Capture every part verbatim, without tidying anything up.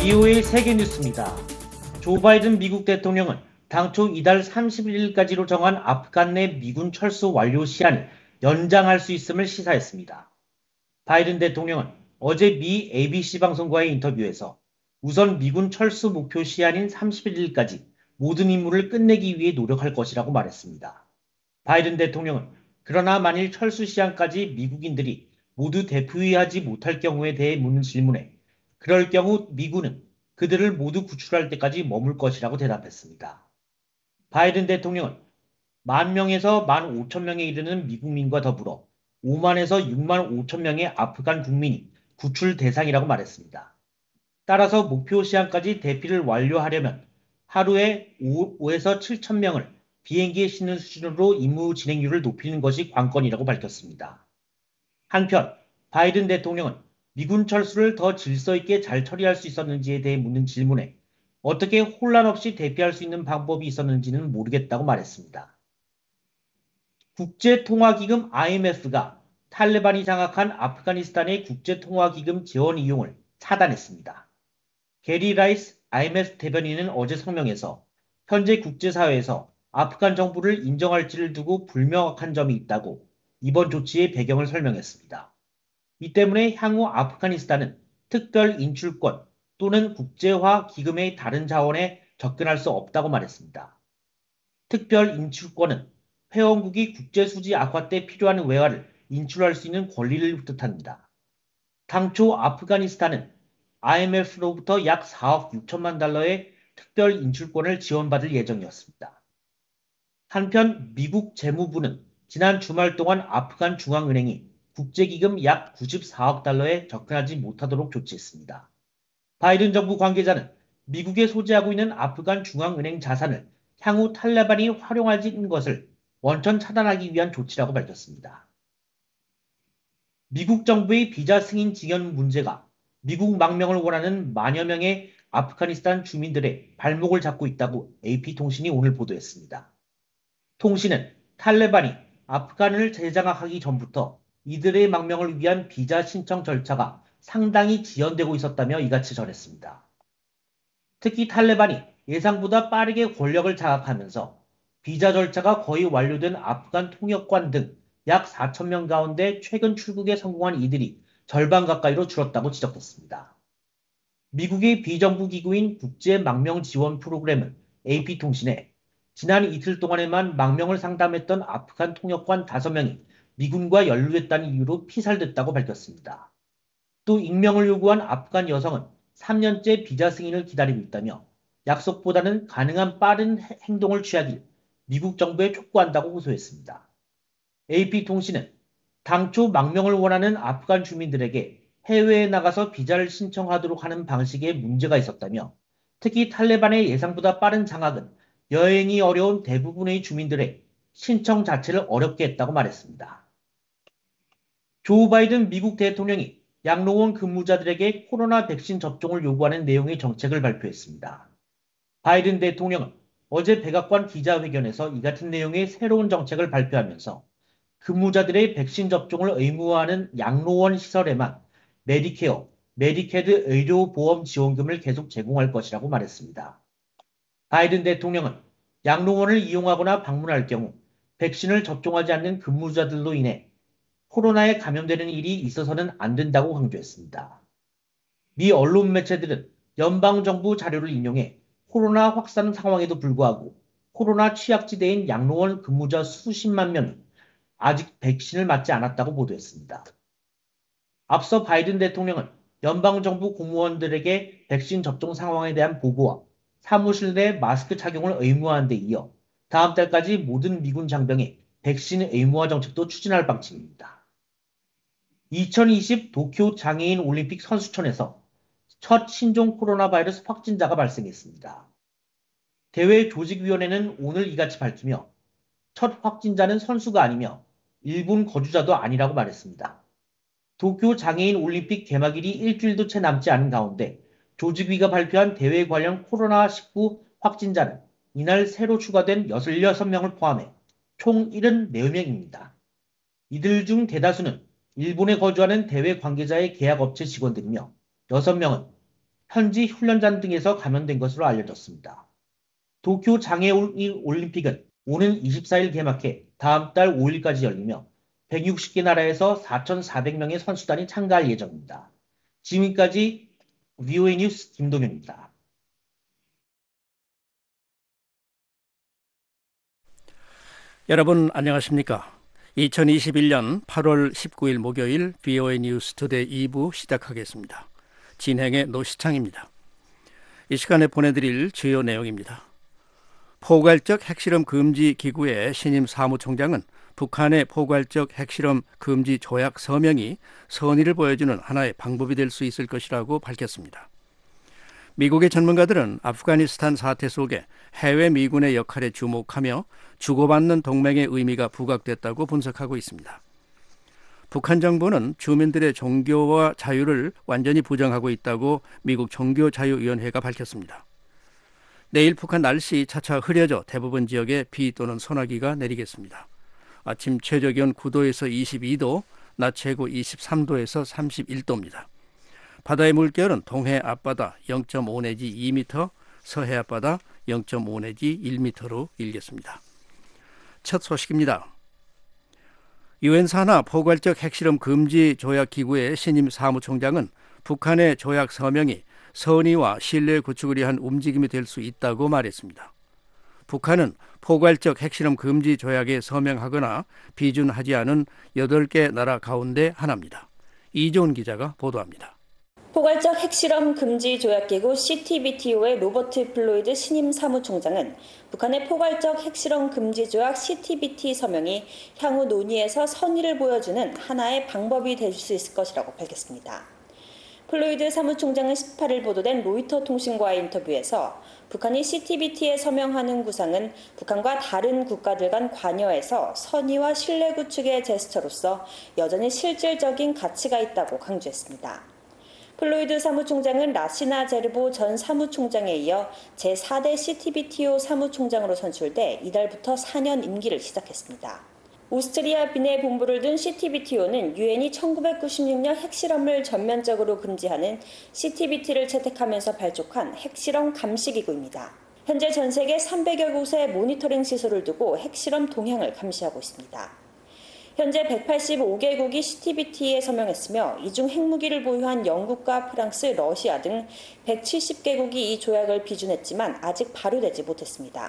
비오에이 세계 뉴스입니다. 조 바이든 미국 대통령은 당초 이달 삼십일일까지로 정한 아프간 내 미군 철수 완료 시한을 연장할 수 있음을 시사했습니다. 바이든 대통령은 어제 미 에이비씨 방송과의 인터뷰에서 우선 미군 철수 목표 시한인 삼십일일까지 모든 임무를 끝내기 위해 노력할 것이라고 말했습니다. 바이든 대통령은 그러나 만일 철수 시한까지 미국인들이 모두 대피하지 못할 경우에 대해 묻는 질문에 그럴 경우 미군은 그들을 모두 구출할 때까지 머물 것이라고 대답했습니다. 바이든 대통령은 만 명에서 만 오천 명에 이르는 미국민과 더불어 오만에서 육만 오천 명의 아프간 국민이 구출 대상이라고 말했습니다. 따라서 목표 시한까지 대피를 완료하려면 하루에 오에서 칠천 명을 비행기에 싣는 수준으로 임무 진행률을 높이는 것이 관건이라고 밝혔습니다. 한편 바이든 대통령은 미군 철수를 더 질서 있게 잘 처리할 수 있었는지에 대해 묻는 질문에 어떻게 혼란 없이 대피할 수 있는 방법이 있었는지는 모르겠다고 말했습니다. 국제통화기금 아이엠에프가 탈레반이 장악한 아프가니스탄의 국제통화기금 지원 이용을 차단했습니다. 게리 라이스 아이엠에프 대변인은 어제 성명에서 현재 국제사회에서 아프간 정부를 인정할지를 두고 불명확한 점이 있다고 이번 조치의 배경을 설명했습니다. 이 때문에 향후 아프가니스탄은 특별 인출권 또는 국제화 기금의 다른 자원에 접근할 수 없다고 말했습니다. 특별 인출권은 회원국이 국제수지 악화 때 필요한 외화를 인출할 수 있는 권리를 뜻합니다. 당초 아프가니스탄은 아이엠에프로부터 약 사억 육천만 달러의 특별 인출권을 지원받을 예정이었습니다. 한편 미국 재무부는 지난 주말 동안 아프간 중앙은행이 국제기금 약 구십사억 달러에 접근하지 못하도록 조치했습니다. 바이든 정부 관계자는 미국에 소지하고 있는 아프간 중앙은행 자산을 향후 탈레반이 활용하는 것을 원천 차단하기 위한 조치라고 밝혔습니다. 미국 정부의 비자 승인 지연 문제가 미국 망명을 원하는 만여 명의 아프가니스탄 주민들의 발목을 잡고 있다고 에이피통신이 오늘 보도했습니다. 통신은 탈레반이 아프간을 재장악하기 전부터 이들의 망명을 위한 비자 신청 절차가 상당히 지연되고 있었다며 이같이 전했습니다. 특히 탈레반이 예상보다 빠르게 권력을 장악하면서 비자 절차가 거의 완료된 아프간 통역관 등 약 사천 명 가운데 최근 출국에 성공한 이들이 절반 가까이로 줄었다고 지적했습니다. 미국의 비정부 기구인 국제망명 지원 프로그램은 에이피통신에 지난 이틀 동안에만 망명을 상담했던 아프간 통역관 다섯 명이 미군과 연루됐다는 이유로 피살됐다고 밝혔습니다. 또 익명을 요구한 아프간 여성은 삼 년째 비자 승인을 기다리고 있다며 약속보다는 가능한 빠른 행동을 취하길 미국 정부에 촉구한다고 호소했습니다. 에이피통신은 당초 망명을 원하는 아프간 주민들에게 해외에 나가서 비자를 신청하도록 하는 방식에 문제가 있었다며 특히 탈레반의 예상보다 빠른 장악은 여행이 어려운 대부분의 주민들의 신청 자체를 어렵게 했다고 말했습니다. 조 바이든 미국 대통령이 양로원 근무자들에게 코로나 백신 접종을 요구하는 내용의 정책을 발표했습니다. 바이든 대통령은 어제 백악관 기자회견에서 이 같은 내용의 새로운 정책을 발표하면서 근무자들의 백신 접종을 의무화하는 양로원 시설에만 메디케어, 메디캐드 의료보험 지원금을 계속 제공할 것이라고 말했습니다. 바이든 대통령은 양로원을 이용하거나 방문할 경우 백신을 접종하지 않는 근무자들로 인해 코로나에 감염되는 일이 있어서는 안 된다고 강조했습니다. 미 언론 매체들은 연방정부 자료를 인용해 코로나 확산 상황에도 불구하고 코로나 취약지대인 양로원 근무자 수십만 명이 아직 백신을 맞지 않았다고 보도했습니다. 앞서 바이든 대통령은 연방정부 공무원들에게 백신 접종 상황에 대한 보고와 사무실 내 마스크 착용을 의무화한 데 이어 다음 달까지 모든 미군 장병에 백신 의무화 정책도 추진할 방침입니다. 이천이십 도쿄 장애인 올림픽 선수촌에서 첫 신종 코로나 바이러스 확진자가 발생했습니다. 대회 조직위원회는 오늘 이같이 밝히며 첫 확진자는 선수가 아니며 일본 거주자도 아니라고 말했습니다. 도쿄 장애인 올림픽 개막일이 일주일도 채 남지 않은 가운데 조직위가 발표한 대회 관련 코로나 십구 확진자는 이날 새로 추가된 십육 명을 포함해 총 칠십사 명입니다. 이들 중 대다수는 일본에 거주하는 대회 관계자의 계약업체 직원들이며 여섯 명은 현지 훈련장 등에서 감염된 것으로 알려졌습니다. 도쿄 장애올림픽은 오는 이십사 일 개막해 다음 달 오 일까지 열리며 백육십 개 나라에서 사천사백 명의 선수단이 참가할 예정입니다. 지금까지 브이오에이 뉴스 김동현입니다. 여러분 안녕하십니까? 이천이십일 년 팔월 십구일 목요일 브이오에이 뉴스 투데이 이 부 시작하겠습니다. 진행의 노시창입니다. 이 시간에 보내드릴 주요 내용입니다. 포괄적 핵실험 금지 기구의 신임 사무총장은 북한의 포괄적 핵실험 금지 조약 서명이 선의를 보여주는 하나의 방법이 될 수 있을 것이라고 밝혔습니다. 미국의 전문가들은 아프가니스탄 사태 속에 해외 미군의 역할에 주목하며 주고받는 동맹의 의미가 부각됐다고 분석하고 있습니다. 북한 정부는 주민들의 종교와 자유를 완전히 부정하고 있다고 미국 종교자유위원회가 밝혔습니다. 내일 북한 날씨 차차 흐려져 대부분 지역에 비 또는 소나기가 내리겠습니다. 아침 최저기온 구 도에서 이십이 도, 낮 최고 이십삼 도에서 삼십일 도입니다. 바다의 물결은 동해 앞바다 영 점 오 내지 이 미터, 서해 앞바다 영 점 오 내지 일 미터로 일겠습니다. 첫 소식입니다. 유엔 산하 포괄적 핵실험 금지 조약 기구의 신임 사무총장은 북한의 조약 서명이 선의와 신뢰 구축을 위한 움직임이 될 수 있다고 말했습니다. 북한은 포괄적 핵실험 금지 조약에 서명하거나 비준하지 않은 여덟 개 나라 가운데 하나입니다. 이종훈 기자가 보도합니다. 포괄적 핵실험 금지 조약기구 씨티비티오의 로버트 플로이드 신임 사무총장은 북한의 포괄적 핵실험 금지 조약 씨티비티 서명이 향후 논의에서 선의를 보여주는 하나의 방법이 될 수 있을 것이라고 밝혔습니다. 플로이드 사무총장은 십팔 일 보도된 로이터 통신과의 인터뷰에서 북한이 씨티비티에 서명하는 구상은 북한과 다른 국가들 간 관여에서 선의와 신뢰 구축의 제스처로서 여전히 실질적인 가치가 있다고 강조했습니다. 플로이드 사무총장은 라시나 제르보 전 사무총장에 이어 제사 대 씨티비티오 사무총장으로 선출돼 이달부터 사 년 임기를 시작했습니다. 오스트리아 빈에 본부를 둔 씨티비티오는 유엔이 천구백구십육 년 핵실험을 전면적으로 금지하는 씨티비티를 채택하면서 발족한 핵실험 감시기구입니다. 현재 전 세계 삼백여 곳의 모니터링 시설을 두고 핵실험 동향을 감시하고 있습니다. 현재 백팔십오 개국이 씨티비티에 서명했으며 이 중 핵무기를 보유한 영국과 프랑스, 러시아 등 백칠십 개국이 이 조약을 비준했지만 아직 발효되지 못했습니다.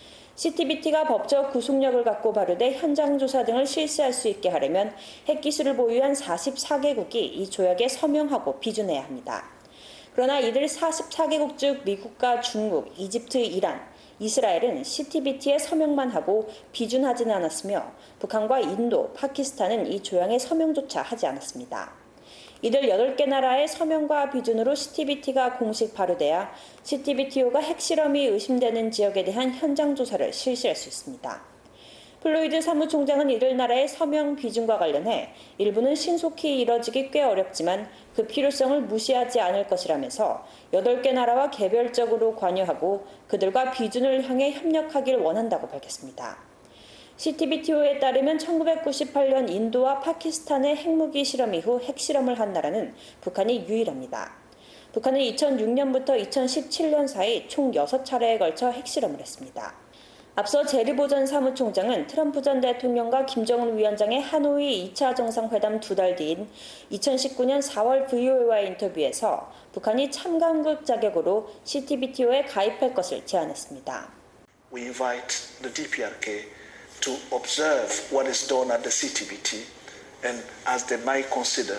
씨티비티가 법적 구속력을 갖고 발효돼 현장 조사 등을 실시할 수 있게 하려면 핵기술을 보유한 사십사 개국이 이 조약에 서명하고 비준해야 합니다. 그러나 이들 사십사 개국 중 미국과 중국, 이집트, 이란, 이스라엘은 씨티비티에 서명만 하고 비준하지는 않았으며 북한과 인도, 파키스탄은 이 조약에 서명조차 하지 않았습니다. 이들 여덟 개 나라의 서명과 비준으로 씨티비티가 공식 발효돼야 씨티비티오가 핵실험이 의심되는 지역에 대한 현장 조사를 실시할 수 있습니다. 플로이드 사무총장은 이들 나라의 서명 비준과 관련해 일부는 신속히 이뤄지기 꽤 어렵지만 그 필요성을 무시하지 않을 것이라면서 여덟 개 나라와 개별적으로 관여하고 그들과 비준을 향해 협력하길 원한다고 밝혔습니다. 씨티비티오에 따르면 천구백구십팔 년 인도와 파키스탄의 핵무기 실험 이후 핵실험을 한 나라는 북한이 유일합니다. 북한은 이천육 년부터 이천십칠 년 사이 총 여섯 차례에 걸쳐 핵실험을 했습니다. 앞서 제르보 전 사무총장은 트럼프 전 대통령과 김정은 위원장의 하노이 이 차 정상회담 두 달 뒤인 이천십구 년 사월 브이오에이와의 인터뷰에서 북한이 참가국 자격으로 씨티비티오에 가입할 것을 제안했습니다. We invite the 디피아르케이 to observe what is done at the 씨티비티 and as they might consider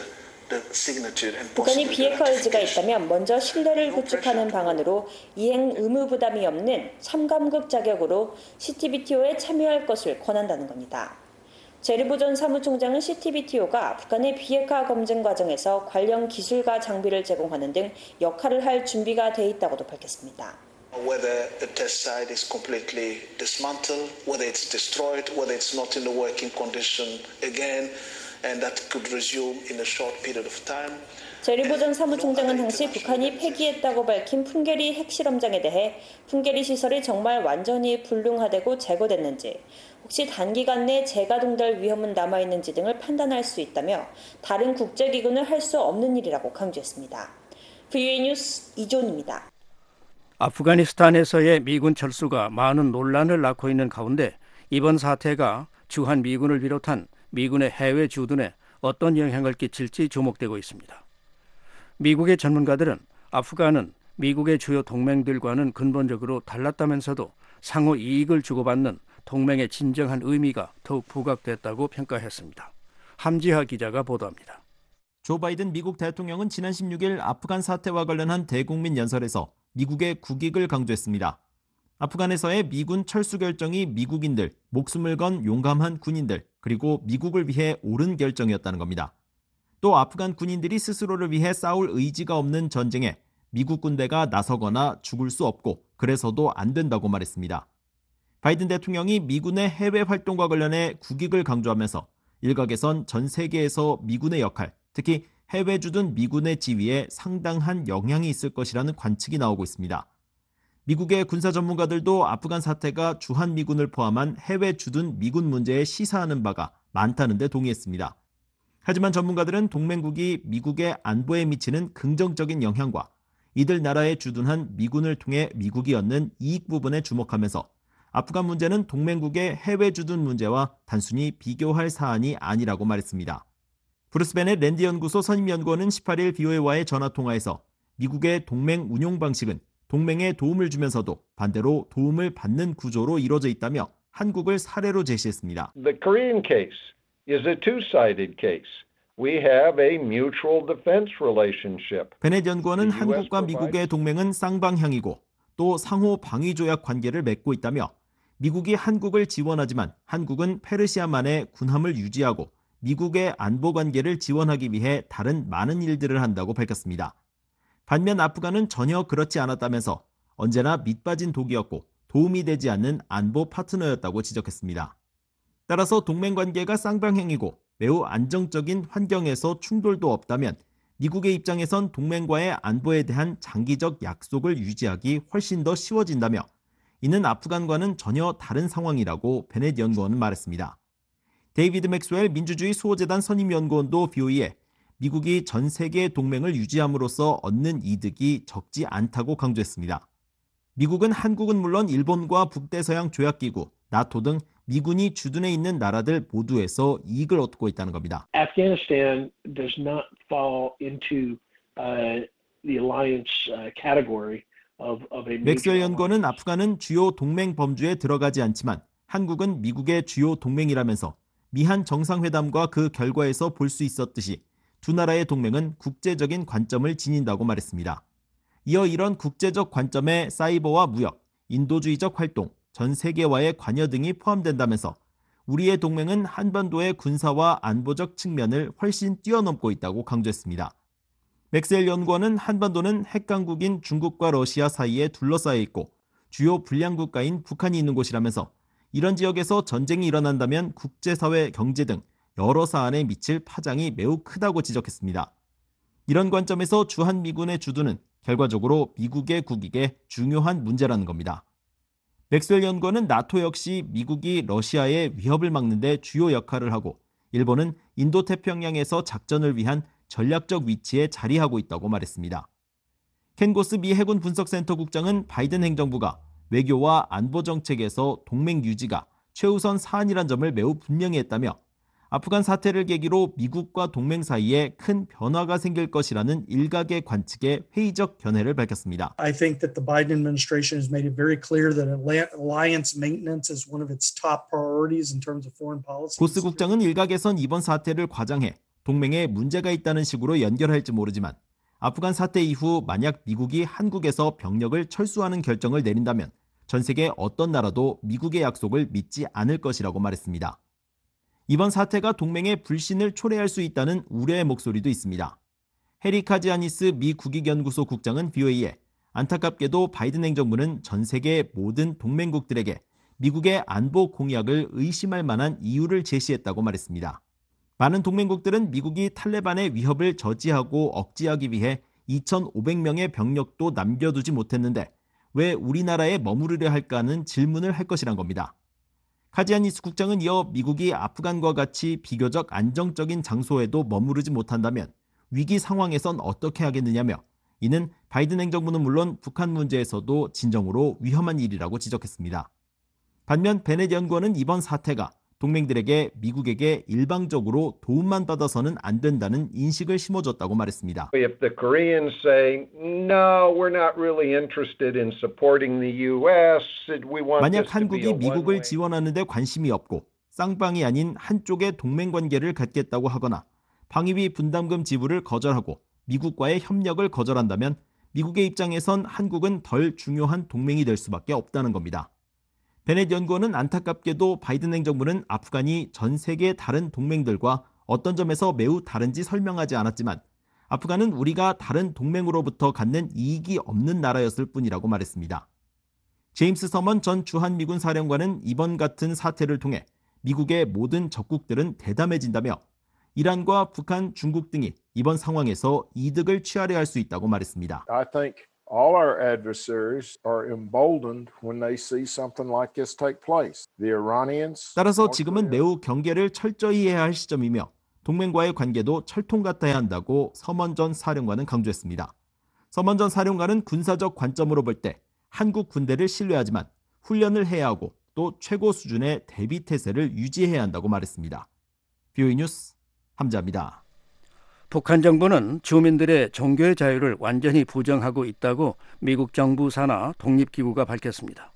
북한이 비핵화 의지가 있다면 먼저 신뢰를 구축하는 방안으로 이행 의무 부담이 없는 참가국 자격으로 씨티비티오에 참여할 것을 권한다는 겁니다. 제르보 전 사무총장은 씨티비티오가 북한의 비핵화 검증 과정에서 관련 기술과 장비를 제공하는 등 역할을 할 준비가 돼 있다고도 밝혔습니다. Whether the test site is completely dismantled, whether it's destroyed, whether it's not in the working condition again. And that could resume in a short period of time. 제르보 전 사무총장은 당시 북한이 폐기했다고 밝힌 풍계리 핵실험장에 대해 풍계리 시설이 정말 완전히 불능화되고 제거됐는지, 혹시 단기간 내 재가동될 위험은 남아있는지 등을 판단할 수 있다며 다른 국제기구는 할 수 없는 일이라고 강조했습니다. 브이오에이 뉴스 이존입니다. 아프가니스탄에서의 미군 철수가 많은 논란을 낳고 있는 가운데 이번 사태가 주한 미군을 비롯한 미군의 해외 주둔에 어떤 영향을 끼칠지 주목되고 있습니다. 미국의 전문가들은 아프간은 미국의 주요 동맹들과는 근본적으로 달랐다면서도 상호 이익을 주고받는 동맹의 진정한 의미가 더욱 부각됐다고 평가했습니다. 함지하 기자가 보도합니다. 조 바이든 미국 대통령은 지난 십육 일 아프간 사태와 관련한 대국민 연설에서 미국의 국익을 강조했습니다. 아프간에서의 미군 철수 결정이 미국인들, 목숨을 건 용감한 군인들, 그리고 미국을 위해 옳은 결정이었다는 겁니다. 또 아프간 군인들이 스스로를 위해 싸울 의지가 없는 전쟁에 미국 군대가 나서거나 죽을 수 없고 그래서도 안 된다고 말했습니다. 바이든 대통령이 미군의 해외 활동과 관련해 국익을 강조하면서 일각에선 전 세계에서 미군의 역할, 특히 해외 주둔 미군의 지위에 상당한 영향이 있을 것이라는 관측이 나오고 있습니다. 미국의 군사 전문가들도 아프간 사태가 주한 미군을 포함한 해외 주둔 미군 문제에 시사하는 바가 많다는 데 동의했습니다. 하지만 전문가들은 동맹국이 미국의 안보에 미치는 긍정적인 영향과 이들 나라에 주둔한 미군을 통해 미국이 얻는 이익 부분에 주목하면서 아프간 문제는 동맹국의 해외 주둔 문제와 단순히 비교할 사안이 아니라고 말했습니다. 브루스 베넷 랜드 연구소 선임연구원은 십팔 일 브이오에이와의 전화통화에서 미국의 동맹 운용 방식은 동맹에 도움을 주면서도 반대로 도움을 받는 구조로 이루어져 있다며 한국을 사례로 제시했습니다. The Korean case is a two-sided case. We have a mutual defense relationship. 베넷 연구원은 한국과 미국의 동맹은 쌍방향이고 또 상호 방위 조약 관계를 맺고 있다며 미국이 한국을 지원하지만 한국은 페르시아만의 군함을 유지하고 미국의 안보 관계를 지원하기 위해 다른 많은 일들을 한다고 밝혔습니다. 반면 아프간은 전혀 그렇지 않았다면서 언제나 밑빠진 독이었고 도움이 되지 않는 안보 파트너였다고 지적했습니다. 따라서 동맹 관계가 쌍방향이고 매우 안정적인 환경에서 충돌도 없다면 미국의 입장에선 동맹과의 안보에 대한 장기적 약속을 유지하기 훨씬 더 쉬워진다며 이는 아프간과는 전혀 다른 상황이라고 베넷 연구원은 말했습니다. 데이비드 맥스웰 민주주의 수호재단 선임연구원도 브이오에이에 미국이 전 세계 동맹을 유지함으로써 얻는 이득이 적지 않다고 강조했습니다. 미국은 한국은 물론 일본과 북대서양 조약기구, 나토 등 미군이 주둔해 있는 나라들 모두에서 이익을 얻고 있다는 겁니다. Afghanistan does not fall into uh, the alliance uh, category of, of a 맥스웰 연구원은 아프간은 주요 동맹 범주에 들어가지 않지만 한국은 미국의 주요 동맹이라면서 미한 정상회담과 그 결과에서 볼 수 있었듯이 두 나라의 동맹은 국제적인 관점을 지닌다고 말했습니다. 이어 이런 국제적 관점에 사이버와 무역, 인도주의적 활동, 전 세계와의 관여 등이 포함된다면서 우리의 동맹은 한반도의 군사와 안보적 측면을 훨씬 뛰어넘고 있다고 강조했습니다. 맥스웰 연구원은 한반도는 핵강국인 중국과 러시아 사이에 둘러싸여 있고 주요 불량 국가인 북한이 있는 곳이라면서 이런 지역에서 전쟁이 일어난다면 국제사회, 경제 등 여러 사안에 미칠 파장이 매우 크다고 지적했습니다. 이런 관점에서 주한미군의 주둔은 결과적으로 미국의 국익에 중요한 문제라는 겁니다. 맥스웰 연구원은 나토 역시 미국이 러시아의 위협을 막는 데 주요 역할을 하고 일본은 인도태평양에서 작전을 위한 전략적 위치에 자리하고 있다고 말했습니다. 켄 고스 미 해군 분석센터 국장은 바이든 행정부가 외교와 안보 정책에서 동맹 유지가 최우선 사안이란 점을 매우 분명히 했다며 아프간 사태를 계기로 미국과 동맹 사이에 큰 변화가 생길 것이라는 일각의 관측에 회의적 견해를 밝혔습니다. I think that the Biden administration has made it very clear that alliance maintenance is one of its top priorities in terms of foreign policy. 고스 국장은 일각에선 이번 사태를 과장해 동맹에 문제가 있다는 식으로 연결할지 모르지만 아프간 사태 이후 만약 미국이 한국에서 병력을 철수하는 결정을 내린다면 전 세계 어떤 나라도 미국의 약속을 믿지 않을 것이라고 말했습니다. 이번 사태가 동맹의 불신을 초래할 수 있다는 우려의 목소리도 있습니다. 해리 카지아니스 미 국익연구소 국장은 브이오에이에 안타깝게도 바이든 행정부는 전 세계 모든 동맹국들에게 미국의 안보 공약을 의심할 만한 이유를 제시했다고 말했습니다. 많은 동맹국들은 미국이 탈레반의 위협을 저지하고 억제하기 위해 이천오백 명의 병력도 남겨두지 못했는데 왜 우리나라에 머무르려 할까는 질문을 할 것이란 겁니다. 카지아니스 국장은 이어 미국이 아프간과 같이 비교적 안정적인 장소에도 머무르지 못한다면 위기 상황에선 어떻게 하겠느냐며 이는 바이든 행정부는 물론 북한 문제에서도 진정으로 위험한 일이라고 지적했습니다. 반면 베넷 연구원은 이번 사태가 동맹들에게 미국에게 일방적으로 도움만 받아서는 안 된다는 인식을 심어줬다고 말했습니다. If the Koreans say, no, we're not really interested in supporting the U S, we want 만약 this to be a 한국이 미국을 one-way. 지원하는 데 관심이 없고 쌍방이 아닌 한쪽의 동맹 관계를 갖겠다고 하거나 방위비 분담금 지불을 거절하고 미국과의 협력을 거절한다면 미국의 입장에선 한국은 덜 중요한 동맹이 될 수밖에 없다는 겁니다. 베넷 연구원은 안타깝게도 바이든 행정부는 아프간이 전 세계의 다른 동맹들과 어떤 점에서 매우 다른지 설명하지 않았지만 아프간은 우리가 다른 동맹으로부터 갖는 이익이 없는 나라였을 뿐이라고 말했습니다. 제임스 서먼 전 주한미군 사령관은 이번 같은 사태를 통해 미국의 모든 적국들은 대담해진다며 이란과 북한, 중국 등이 이번 상황에서 이득을 취하려 할 수 있다고 말했습니다. I think all our adversaries are emboldened when they see something like this take place. The Iranians. 따라서 지금은 매우 경계를 철저히 해야 할 시점이며 동맹과의 관계도 철통 같아야 한다고 서먼 전 사령관은 강조했습니다. 서먼 전 사령관은 군사적 관점으로 볼 때 한국 군대를 신뢰하지만 훈련을 해야 하고 또 최고 수준의 대비 태세를 유지해야 한다고 말했습니다. 비오이 뉴스 함자입니다. 북한 정부는 주민들의 종교의 자유를 완전히 부정하고 있다고 미국 정부 산하 독립기구가 밝혔습니다.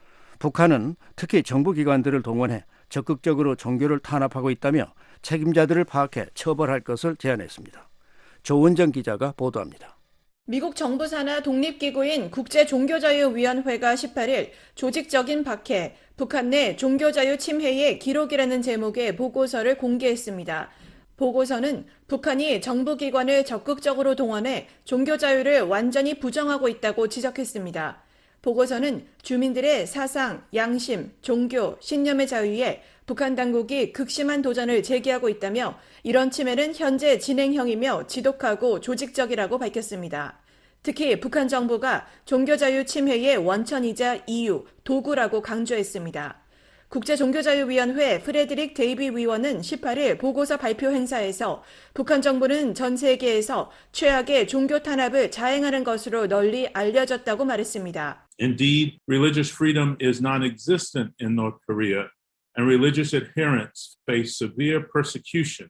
북한은 특히 정부기관들을 동원해 적극적으로 종교를 탄압하고 있다며 책임자들을 파악해 처벌할 것을 제안했습니다. 조은정 기자가 보도합니다. 미국 정부 산하 독립기구인 국제종교자유위원회가 십팔 일 조직적인 박해, 북한 내 종교자유 침해의 기록이라는 제목의 보고서를 공개했습니다. 보고서는 북한이 정부기관을 적극적으로 동원해 종교자유를 완전히 부정하고 있다고 지적했습니다. 보고서는 주민들의 사상, 양심, 종교, 신념의 자유에 북한 당국이 극심한 도전을 제기하고 있다며 이런 침해는 현재 진행형이며 지독하고 조직적이라고 밝혔습니다. 특히 북한 정부가 종교자유 침해의 원천이자 이유, 도구라고 강조했습니다. 국제종교자유위원회 프레드릭 데이비 위원은 십팔 일 보고서 발표 행사에서 북한 정부는 전 세계에서 최악의 종교 탄압을 자행하는 것으로 널리 알려졌다고 말했습니다. Indeed, religious freedom is non-existent in North Korea, and religious adherents face severe persecution.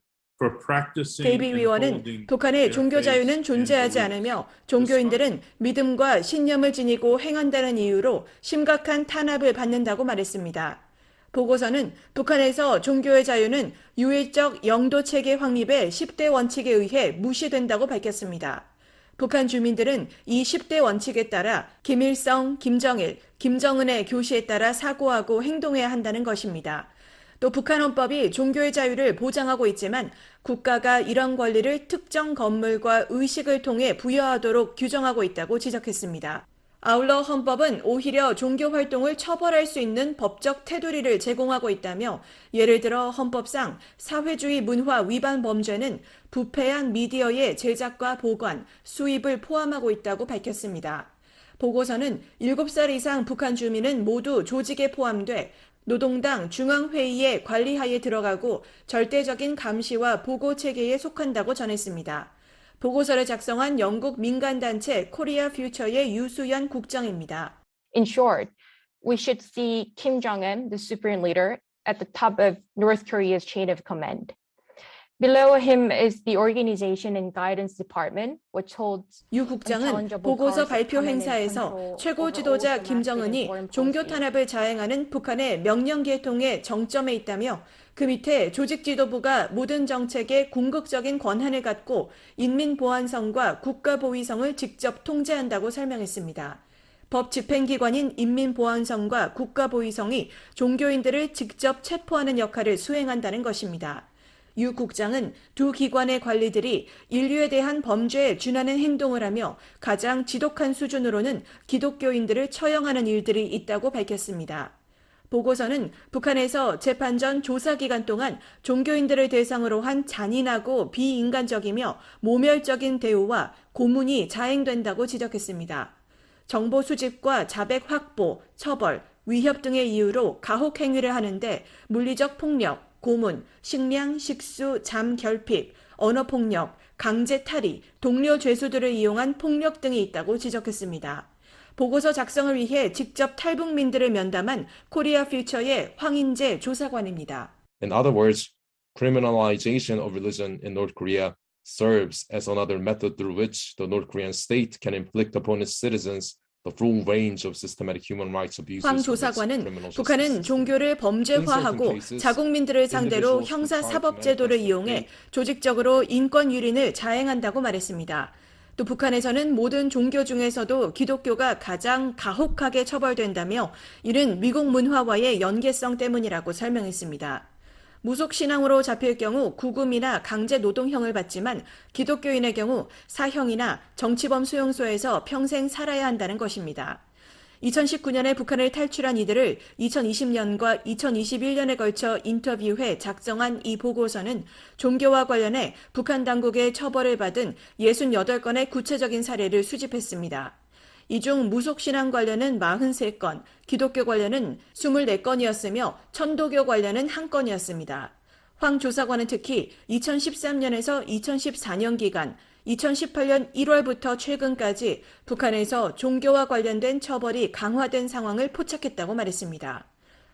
데이비 위원은 북한의 종교 자유는 존재하지 않으며 종교인들은 믿음과 신념을 지니고 행한다는 이유로 심각한 탄압을 받는다고 말했습니다. 보고서는 북한에서 종교의 자유는 유일적 영도 체계 확립의 십 대 원칙에 의해 무시된다고 밝혔습니다. 북한 주민들은 이 십 대 원칙에 따라 김일성, 김정일, 김정은의 교시에 따라 사고하고 행동해야 한다는 것입니다. 또 북한 헌법이 종교의 자유를 보장하고 있지만 국가가 이런 권리를 특정 건물과 의식을 통해 부여하도록 규정하고 있다고 지적했습니다. 아울러 헌법은 오히려 종교 활동을 처벌할 수 있는 법적 테두리를 제공하고 있다며 예를 들어 헌법상 사회주의 문화 위반 범죄는 부패한 미디어의 제작과 보관, 수입을 포함하고 있다고 밝혔습니다. 보고서는 일곱 살 이상 북한 주민은 모두 조직에 포함돼 노동당 중앙회의의 관리하에 들어가고 절대적인 감시와 보고 체계에 속한다고 전했습니다. 보고서를 작성한 영국 민간단체 코리아 퓨처의 유수연 국장입니다. In short, we should see Kim Jong-un, the supreme leader, at the top of North Korea's chain of command. Below him is the Organization and Guidance Department, which holds. 유 국장은 보고서 발표 행사에서 최고 지도자 김정은이 종교 탄압을 자행하는 북한의 명령 계통의 정점에 있다며 그 밑에 조직 지도부가 모든 정책의 궁극적인 권한을 갖고 인민보안성과 국가보위성을 직접 통제한다고 설명했습니다. 법 집행기관인 인민보안성과 국가보위성이 종교인들을 직접 체포하는 역할을 수행한다는 것입니다. 유 국장은 두 기관의 관리들이 인류에 대한 범죄에 준하는 행동을 하며 가장 지독한 수준으로는 기독교인들을 처형하는 일들이 있다고 밝혔습니다. 보고서는 북한에서 재판 전 조사 기간 동안 종교인들을 대상으로 한 잔인하고 비인간적이며 모멸적인 대우와 고문이 자행된다고 지적했습니다. 정보 수집과 자백 확보, 처벌, 위협 등의 이유로 가혹 행위를 하는데 물리적 폭력, 고문, 식량, 식수, 잠 결핍, 언어폭력, 강제탈의, 동료 죄수들을 이용한 폭력 등이 있다고 지적했습니다. 보고서 작성을 위해 직접 탈북민들을 면담한 코리아 퓨처의 황인재 조사관입니다. In other words, criminalization of religion in North Korea serves as another method through which the North Korean state can inflict upon its citizens the full range of systematic human rights abuses. 황 조사관은 북한은 종교를 범죄화하고 자국민들을 상대로 형사 사법 제도를 이용해 조직적으로 인권 유린을 자행한다고 말했습니다. 또 북한에서는 모든 종교 중에서도 기독교가 가장 가혹하게 처벌된다며 이는 미국 문화와의 연계성 때문이라고 설명했습니다. 무속신앙으로 잡힐 경우 구금이나 강제 노동형을 받지만 기독교인의 경우 사형이나 정치범 수용소에서 평생 살아야 한다는 것입니다. 이천십구 년에 북한을 탈출한 이들을 이천이십 년과 이천이십일 년에 걸쳐 인터뷰해 작성한 이 보고서는 종교와 관련해 북한 당국의 처벌을 받은 육십팔 건의 구체적인 사례를 수집했습니다. 이 중 무속신앙 관련은 사십삼 건, 기독교 관련은 이십사 건이었으며 천도교 관련은 한 건이었습니다. 황 조사관은 특히 이천십삼 년에서 이천십사 년 기간, 이천십팔 년 일월부터 최근까지 북한에서 종교와 관련된 처벌이 강화된 상황을 포착했다고 말했습니다.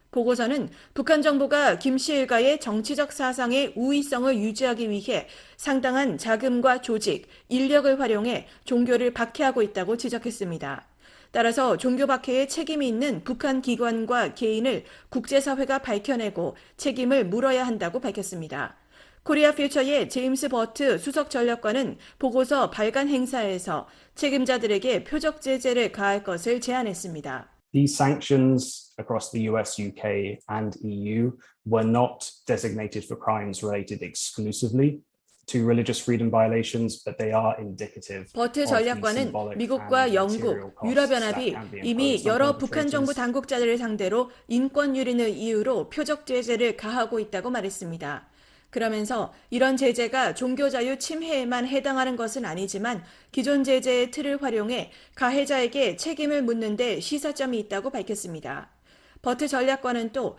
보고서는 북한 정부가 김 씨 일가의 정치적 사상의 우위성을 유지하기 위해 상당한 자금과 조직, 인력을 활용해 종교를 박해하고 있다고 지적했습니다. 따라서 종교 박해에 책임이 있는 북한 기관과 개인을 국제사회가 밝혀내고 책임을 물어야 한다고 밝혔습니다. 코리아 퓨처의 제임스 버트 수석 전략관은 보고서 발간 행사에서 책임자들에게 표적 제재를 가할 것을 제안했습니다. These sanctions across the U S, U K, and E U were not designated for crimes related exclusively to religious freedom violations, but they are indicative. 버트 전략관은 미국과 영국, 유럽연합이 이미 여러 북한 정부 당국자들을 상대로 인권 유린을 이유로 표적 제재를 가하고 있다고 말했습니다. 그러면서 이런 제재가 종교 자유 침해에만 해당하는 것은 아니지만 기존 제재의 틀을 활용해 가해자에게 책임을 묻는 데 시사점이 있다고 밝혔습니다. 버트 전략관은 또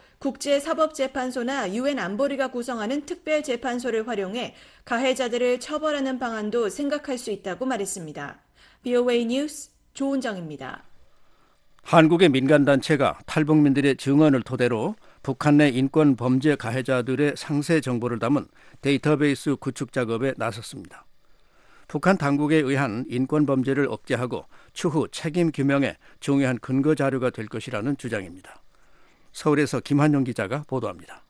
국제사법재판소나 유엔 안보리가 구성하는 특별재판소를 활용해 가해자들을 처벌하는 방안도 생각할 수 있다고 말했습니다. 브이오에이 뉴스 조은정입니다. 한국의 민간단체가 탈북민들의 증언을 토대로 북한 내 인권 범죄 가해자들의 상세 정보를 담은 데이터베이스 구축 작업에 나섰습니다. 북한 당국에 의한 인권 범죄를 억제하고 추후 책임 규명에 중요한 근거 자료가 될 것이라는 주장입니다. 서울에서 김한용 기자가 보도합니다.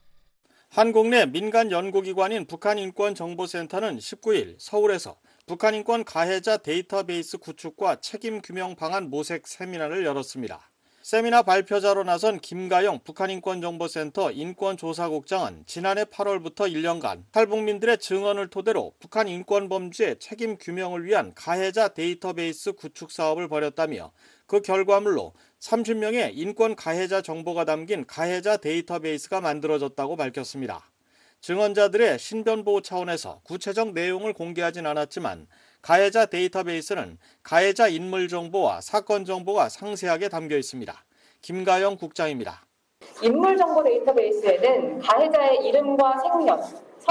한국 내 민간 연구기관인 북한인권정보센터는 십구 일 서울에서 북한인권 가해자 데이터베이스 구축과 책임 규명 방안 모색 세미나를 열었습니다. 세미나 발표자로 나선 김가영 북한인권정보센터 인권조사국장은 지난해 팔월부터 일 년간 탈북민들의 증언을 토대로 북한 인권범죄 책임 규명을 위한 가해자 데이터베이스 구축 사업을 벌였다며 그 결과물로 삼십 명의 인권 가해자 정보가 담긴 가해자 데이터베이스가 만들어졌다고 밝혔습니다. 증언자들의 신변보호 차원에서 구체적 내용을 공개하진 않았지만 가해자 데이터베이스는 가해자 인물 정보와 사건 정보가 상세하게 담겨 있습니다. 김가영 국장입니다. 인물 정보 데이터베이스에는 가해자의 이름과 생년,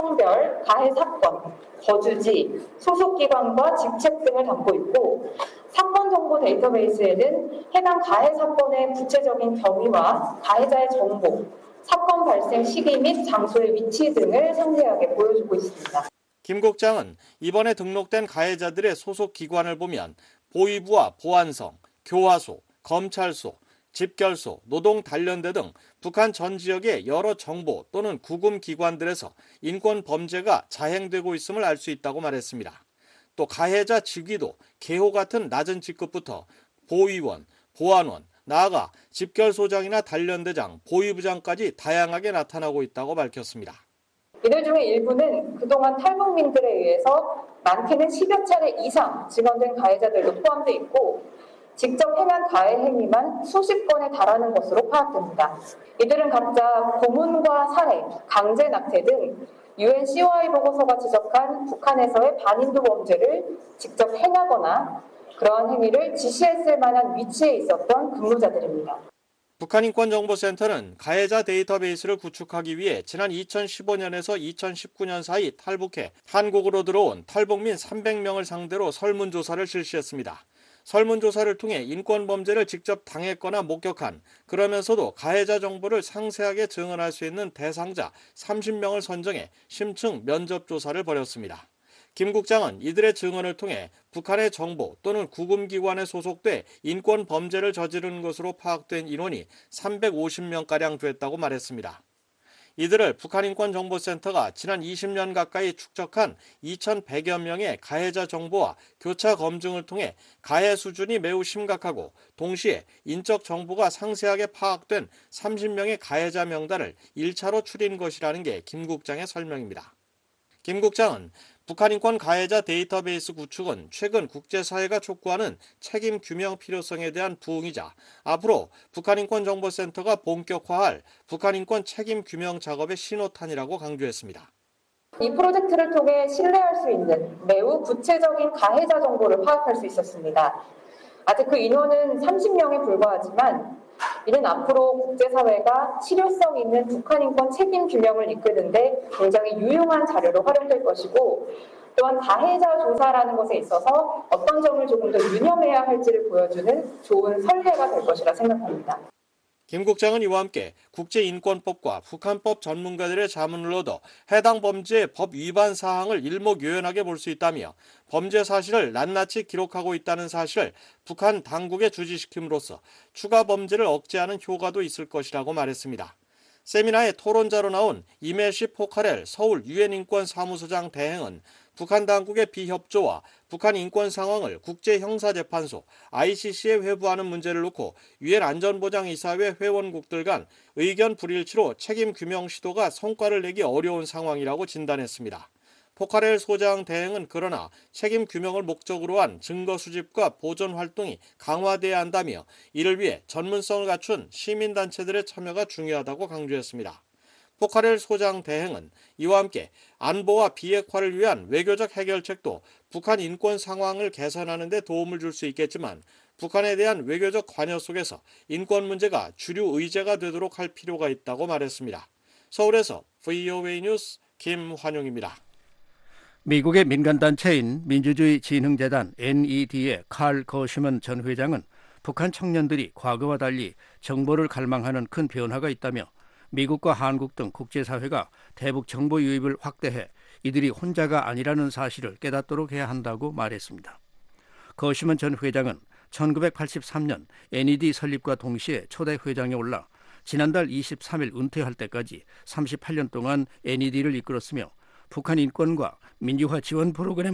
성별, 가해 사건, 거주지, 소속 기관과 직책 등을 담고 있고 사건 정보 데이터베이스에는 해당 가해 사건의 구체적인 경위와 가해자의 정보, 사건 발생 시기 및 장소의 위치 등을 상세하게 보여주고 있습니다. 김 국장은 이번에 등록된 가해자들의 소속 기관을 보면 보위부와 보안성, 교화소, 검찰소, 집결소, 노동단련대 등 북한 전 지역의 여러 정보 또는 구금 기관들에서 인권 범죄가 자행되고 있음을 알 수 있다고 말했습니다. 또 가해자 직위도 개호 같은 낮은 직급부터 보위원, 보안원, 나아가 집결소장이나 단련대장, 보위부장까지 다양하게 나타나고 있다고 밝혔습니다. 이들 중에 일부는 그동안 탈북민들에 의해서 많게는 십여 차례 이상 증언된 가해자들도 포함되어 있고 직접 행한 가해 행위만 수십 건에 달하는 것으로 파악됩니다. 이들은 각자 고문과 살해, 강제 낙태 등 유엔 씨오아이 보고서가 지적한 북한에서의 반인도 범죄를 직접 행하거나 그러한 행위를 지시했을 만한 위치에 있었던 근무자들입니다. 북한인권정보센터는 가해자 데이터베이스를 구축하기 위해 지난 이천십오 년에서 이천십구 년 사이 탈북해 한국으로 들어온 탈북민 삼백 명을 상대로 설문조사를 실시했습니다. 설문조사를 통해 인권범죄를 직접 당했거나 목격한, 그러면서도 가해자 정보를 상세하게 증언할 수 있는 대상자 삼십 명을 선정해 심층 면접조사를 벌였습니다. 김 국장은 이들의 증언을 통해 북한의 정보 또는 구금기관에 소속돼 인권 범죄를 저지른 것으로 파악된 인원이 삼백오십 명가량 됐다고 말했습니다. 이들을 북한인권정보센터가 지난 이십 년 가까이 축적한 이천백여 명의 가해자 정보와 교차 검증을 통해 가해 수준이 매우 심각하고 동시에 인적 정보가 상세하게 파악된 삼십 명의 가해자 명단을 일 차로 추린 것이라는 게 김 국장의 설명입니다. 김 국장은 북한인권 가해자 데이터베이스 구축은 최근 국제사회가 촉구하는 책임 규명 필요성에 대한 부응이자 앞으로 북한인권정보센터가 본격화할 북한인권 책임 규명 작업의 신호탄이라고 강조했습니다. 이 프로젝트를 통해 신뢰할 수 있는 매우 구체적인 가해자 정보를 파악할 수 있었습니다. 아직 그 인원은 삼십 명에 불과하지만 이는 앞으로 국제사회가 실효성 있는 북한인권 책임 규명을 이끄는 데 굉장히 유용한 자료로 활용될 것이고, 또한 가해자 조사라는 것에 있어서 어떤 점을 조금 더 유념해야 할지를 보여주는 좋은 선례가 될 것이라 생각합니다. 김 국장은 이와 함께 국제인권법과 북한법 전문가들의 자문을 얻어 해당 범죄의 법 위반 사항을 일목요연하게 볼 수 있다며 범죄 사실을 낱낱이 기록하고 있다는 사실을 북한 당국에 주지시킴으로써 추가 범죄를 억제하는 효과도 있을 것이라고 말했습니다. 세미나에 토론자로 나온 이메시 포카렐 서울 유엔인권사무소장 대행은 북한 당국의 비협조와 북한 인권 상황을 국제형사재판소 아이씨씨에 회부하는 문제를 놓고 유엔 안전보장이사회 회원국들 간 의견 불일치로 책임 규명 시도가 성과를 내기 어려운 상황이라고 진단했습니다. 포카렐 소장 대행은 그러나 책임 규명을 목적으로 한 증거 수집과 보존 활동이 강화돼야 한다며 이를 위해 전문성을 갖춘 시민단체들의 참여가 중요하다고 강조했습니다. 포카렐 소장 대행은 이와 함께 안보와 비핵화를 위한 외교적 해결책도 북한 인권 상황을 개선하는 데 도움을 줄 수 있겠지만 북한에 대한 외교적 관여 속에서 인권 문제가 주류 의제가 되도록 할 필요가 있다고 말했습니다. 서울에서 브이오에이 뉴스 김환용입니다. 미국의 민간단체인 민주주의 진흥재단 엔이디의 칼 거시먼 전 회장은 북한 청년들이 과거와 달리 정보를 갈망하는 큰 변화가 있다며 미국과 한국 등 국제사회가 대북 정보 유입을 확대해 이들이 혼자가 아니라는 사실을 깨닫도록 해야 한다고 말했습니다. 거시먼 전 회장은 천구백팔십삼 년 엔이디 설립과 동시에 초대 회장에 올라 지난달 이십삼 일 은퇴할 때까지 삼십팔 년 동안 엔이디를 이끌었으며 북한 인권과 민주화 지원 프로그램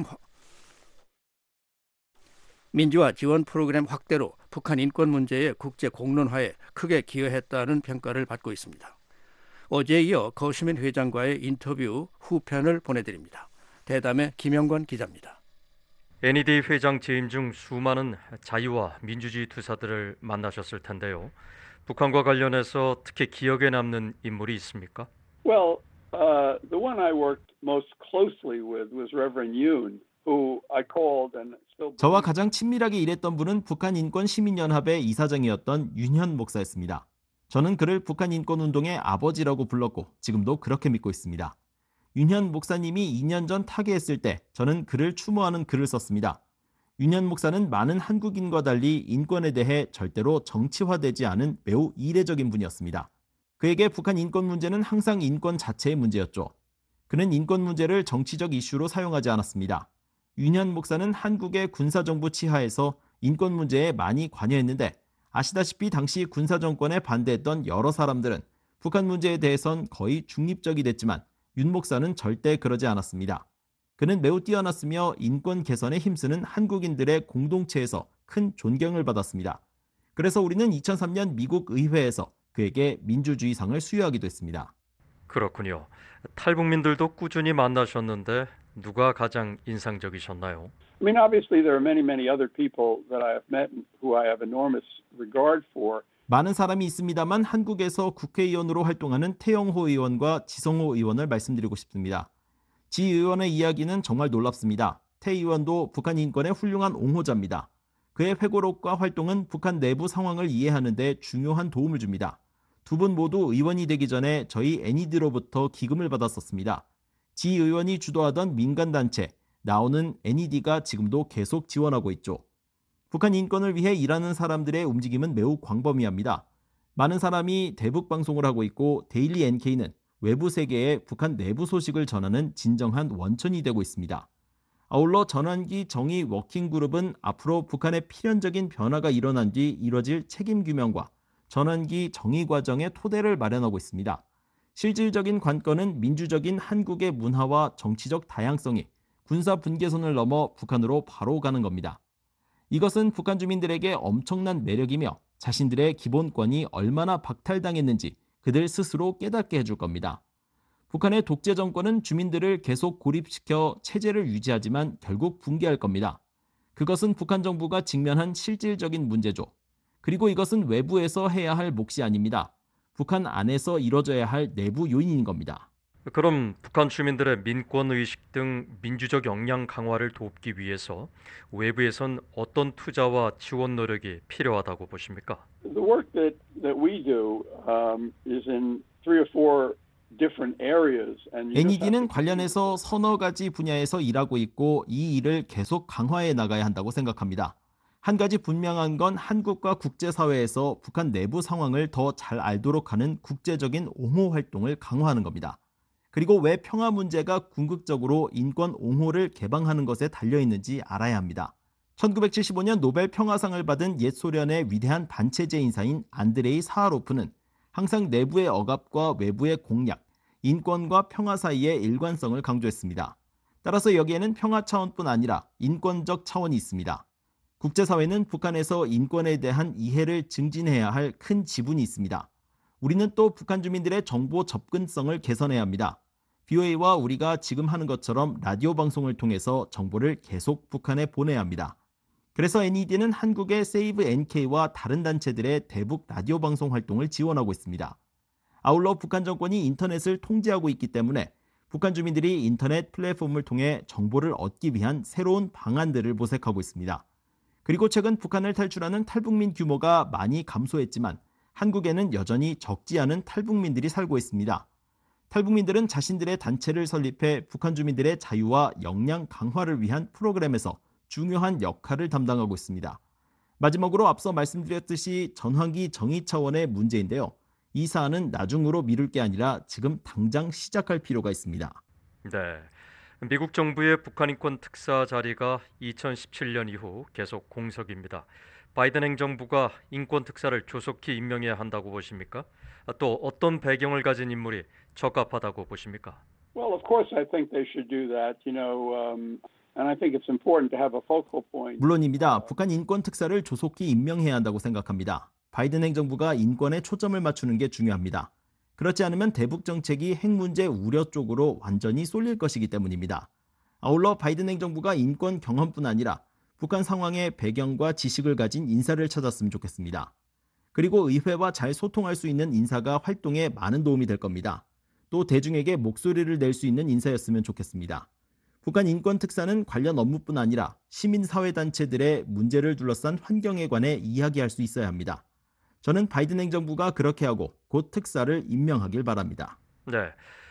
민주화 지원 프로그램 확대로 북한 인권 문제의 국제 공론화에 크게 기여했다는 평가를 받고 있습니다. 어제에 이어 거시먼 회장과의 인터뷰 후편을 보내드립니다. 대담의 김영권 기자입니다. 엔이디 회장 재임 중 수많은 자유와 민주주의 투사들을 만나셨을 텐데요. 북한과 관련해서 특히 기억에 남는 인물이 있습니까? Well, uh, the one I worked most closely with was Reverend Yoon, who I called and still. 저와 가장 친밀하게 일했던 분은 북한 인권 시민연합의 이사장이었던 윤현 목사였습니다. 저는 그를 북한 인권운동의 아버지라고 불렀고 지금도 그렇게 믿고 있습니다. 윤현 목사님이 이 년 전 타계했을 때 저는 그를 추모하는 글을 썼습니다. 윤현 목사는 많은 한국인과 달리 인권에 대해 절대로 정치화되지 않은 매우 이례적인 분이었습니다. 그에게 북한 인권 문제는 항상 인권 자체의 문제였죠. 그는 인권 문제를 정치적 이슈로 사용하지 않았습니다. 윤현 목사는 한국의 군사정부 치하에서 인권 문제에 많이 관여했는데 아시다시피 당시 군사정권에 반대했던 여러 사람들은 북한 문제에 대해선 거의 중립적이 됐지만 윤 목사는 절대 그러지 않았습니다. 그는 매우 뛰어났으며 인권 개선에 힘쓰는 한국인들의 공동체에서 큰 존경을 받았습니다. 그래서 우리는 이천삼 년 미국 의회에서 그에게 민주주의상을 수여하기도 했습니다. 그렇군요. 탈북민들도 꾸준히 만나셨는데 누가 가장 인상적이셨나요? I mean, obviously there are many, many other people that I have met who I have enormous regard for. 많은 사람이 있습니다만 한국에서 국회의원으로 활동하는 태영호 의원과 지성호 의원을 말씀드리고 싶습니다. 지 의원의 이야기는 정말 놀랍습니다. 태 의원도 북한 인권의 훌륭한 옹호자입니다. 그의 회고록과 활동은 북한 내부 상황을 이해하는 데 중요한 도움을 줍니다. 두 분 모두 의원이 되기 전에 저희 엔이디로부터 기금을 받았었습니다. 지 의원이 주도하던 민간단체 나오는 엔이디가 지금도 계속 지원하고 있죠. 북한 인권을 위해 일하는 사람들의 움직임은 매우 광범위합니다. 많은 사람이 대북 방송을 하고 있고 데일리 엔케이는 외부 세계에 북한 내부 소식을 전하는 진정한 원천이 되고 있습니다. 아울러 전환기 정의 워킹그룹은 앞으로 북한의 필연적인 변화가 일어난 뒤 이뤄질 책임 규명과 전환기 정의 과정의 토대를 마련하고 있습니다. 실질적인 관건은 민주적인 한국의 문화와 정치적 다양성이 군사 분계선을 넘어 북한으로 바로 가는 겁니다. 이것은 북한 주민들에게 엄청난 매력이며 자신들의 기본권이 얼마나 박탈당했는지 그들 스스로 깨닫게 해줄 겁니다. 북한의 독재 정권은 주민들을 계속 고립시켜 체제를 유지하지만 결국 붕괴할 겁니다. 그것은 북한 정부가 직면한 실질적인 문제죠. 그리고 이것은 외부에서 해야 할 몫이 아닙니다. 북한 안에서 이뤄져야 할 내부 요인인 겁니다. 그럼 북한 주민들의 민권의식 등 민주적 역량 강화를 돕기 위해서 외부에선 어떤 투자와 지원 노력이 필요하다고 보십니까? The work that, that we do um, is in three or four different areas. And you just have 엔이디는 to- 관련해서 서너 가지 분야에서 일하고 있고 이 일을 계속 강화해 나가야 한다고 생각합니다. 한 가지 분명한 건 한국과 국제사회에서 북한 내부 상황을 더 잘 알도록 하는 국제적인 옹호 활동을 강화하는 겁니다. 그리고 왜 평화 문제가 궁극적으로 인권 옹호를 개방하는 것에 달려있는지 알아야 합니다. 천구백칠십오 년 노벨 평화상을 받은 옛 소련의 위대한 반체제 인사인 안드레이 사하로프는 항상 내부의 억압과 외부의 공약, 인권과 평화 사이의 일관성을 강조했습니다. 따라서 여기에는 평화 차원뿐 아니라 인권적 차원이 있습니다. 국제사회는 북한에서 인권에 대한 이해를 증진해야 할 큰 지분이 있습니다. 우리는 또 북한 주민들의 정보 접근성을 개선해야 합니다. 비오에이와 우리가 지금 하는 것처럼 라디오 방송을 통해서 정보를 계속 북한에 보내야 합니다. 그래서 엔이디는 한국의 세이브 엔케이와 다른 단체들의 대북 라디오 방송 활동을 지원하고 있습니다. 아울러 북한 정권이 인터넷을 통제하고 있기 때문에 북한 주민들이 인터넷 플랫폼을 통해 정보를 얻기 위한 새로운 방안들을 모색하고 있습니다. 그리고 최근 북한을 탈출하는 탈북민 규모가 많이 감소했지만 한국에는 여전히 적지 않은 탈북민들이 살고 있습니다. 탈북민들은 자신들의 단체를 설립해 북한 주민들의 자유와 역량 강화를 위한 프로그램에서 중요한 역할을 담당하고 있습니다. 마지막으로 앞서 말씀드렸듯이 전환기 정의 차원의 문제인데요. 이 사안은 나중으로 미룰 게 아니라 지금 당장 시작할 필요가 있습니다. 네. 미국 정부의 북한 인권 특사 자리가 이천십칠 년 이후 계속 공석입니다. 바이든 행정부가 인권 특사를 조속히 임명해야 한다고 보십니까? 또 어떤 배경을 가진 인물이 적합하다고 보십니까? Well, of course, I think they should do that. You know, um, and I think it's important to have a focal point. 물론입니다. 북한 인권 특사를 조속히 임명해야 한다고 생각합니다. 바이든 행정부가 인권에 초점을 맞추는 게 중요합니다. 그렇지 않으면 대북 정책이 핵 문제 우려 쪽으로 완전히 쏠릴 것이기 때문입니다. 아울러 바이든 행정부가 인권 경험뿐 아니라 북한 상황의 배경과 지식을 가진 인사를 찾았으면 좋겠습니다. 그리고 의회와 잘 소통할 수 있는 인사가 활동에 많은 도움이 될 겁니다. 또 대중에게 목소리를 낼 수 있는 인사였으면 좋겠습니다. 북한 인권 특사는 관련 업무뿐 아니라 시민사회단체들의 문제를 둘러싼 환경에 관해 이야기할 수 있어야 합니다. 저는 바이든 행정부가 그렇게 하고 곧 특사를 임명하길 바랍니다. 네,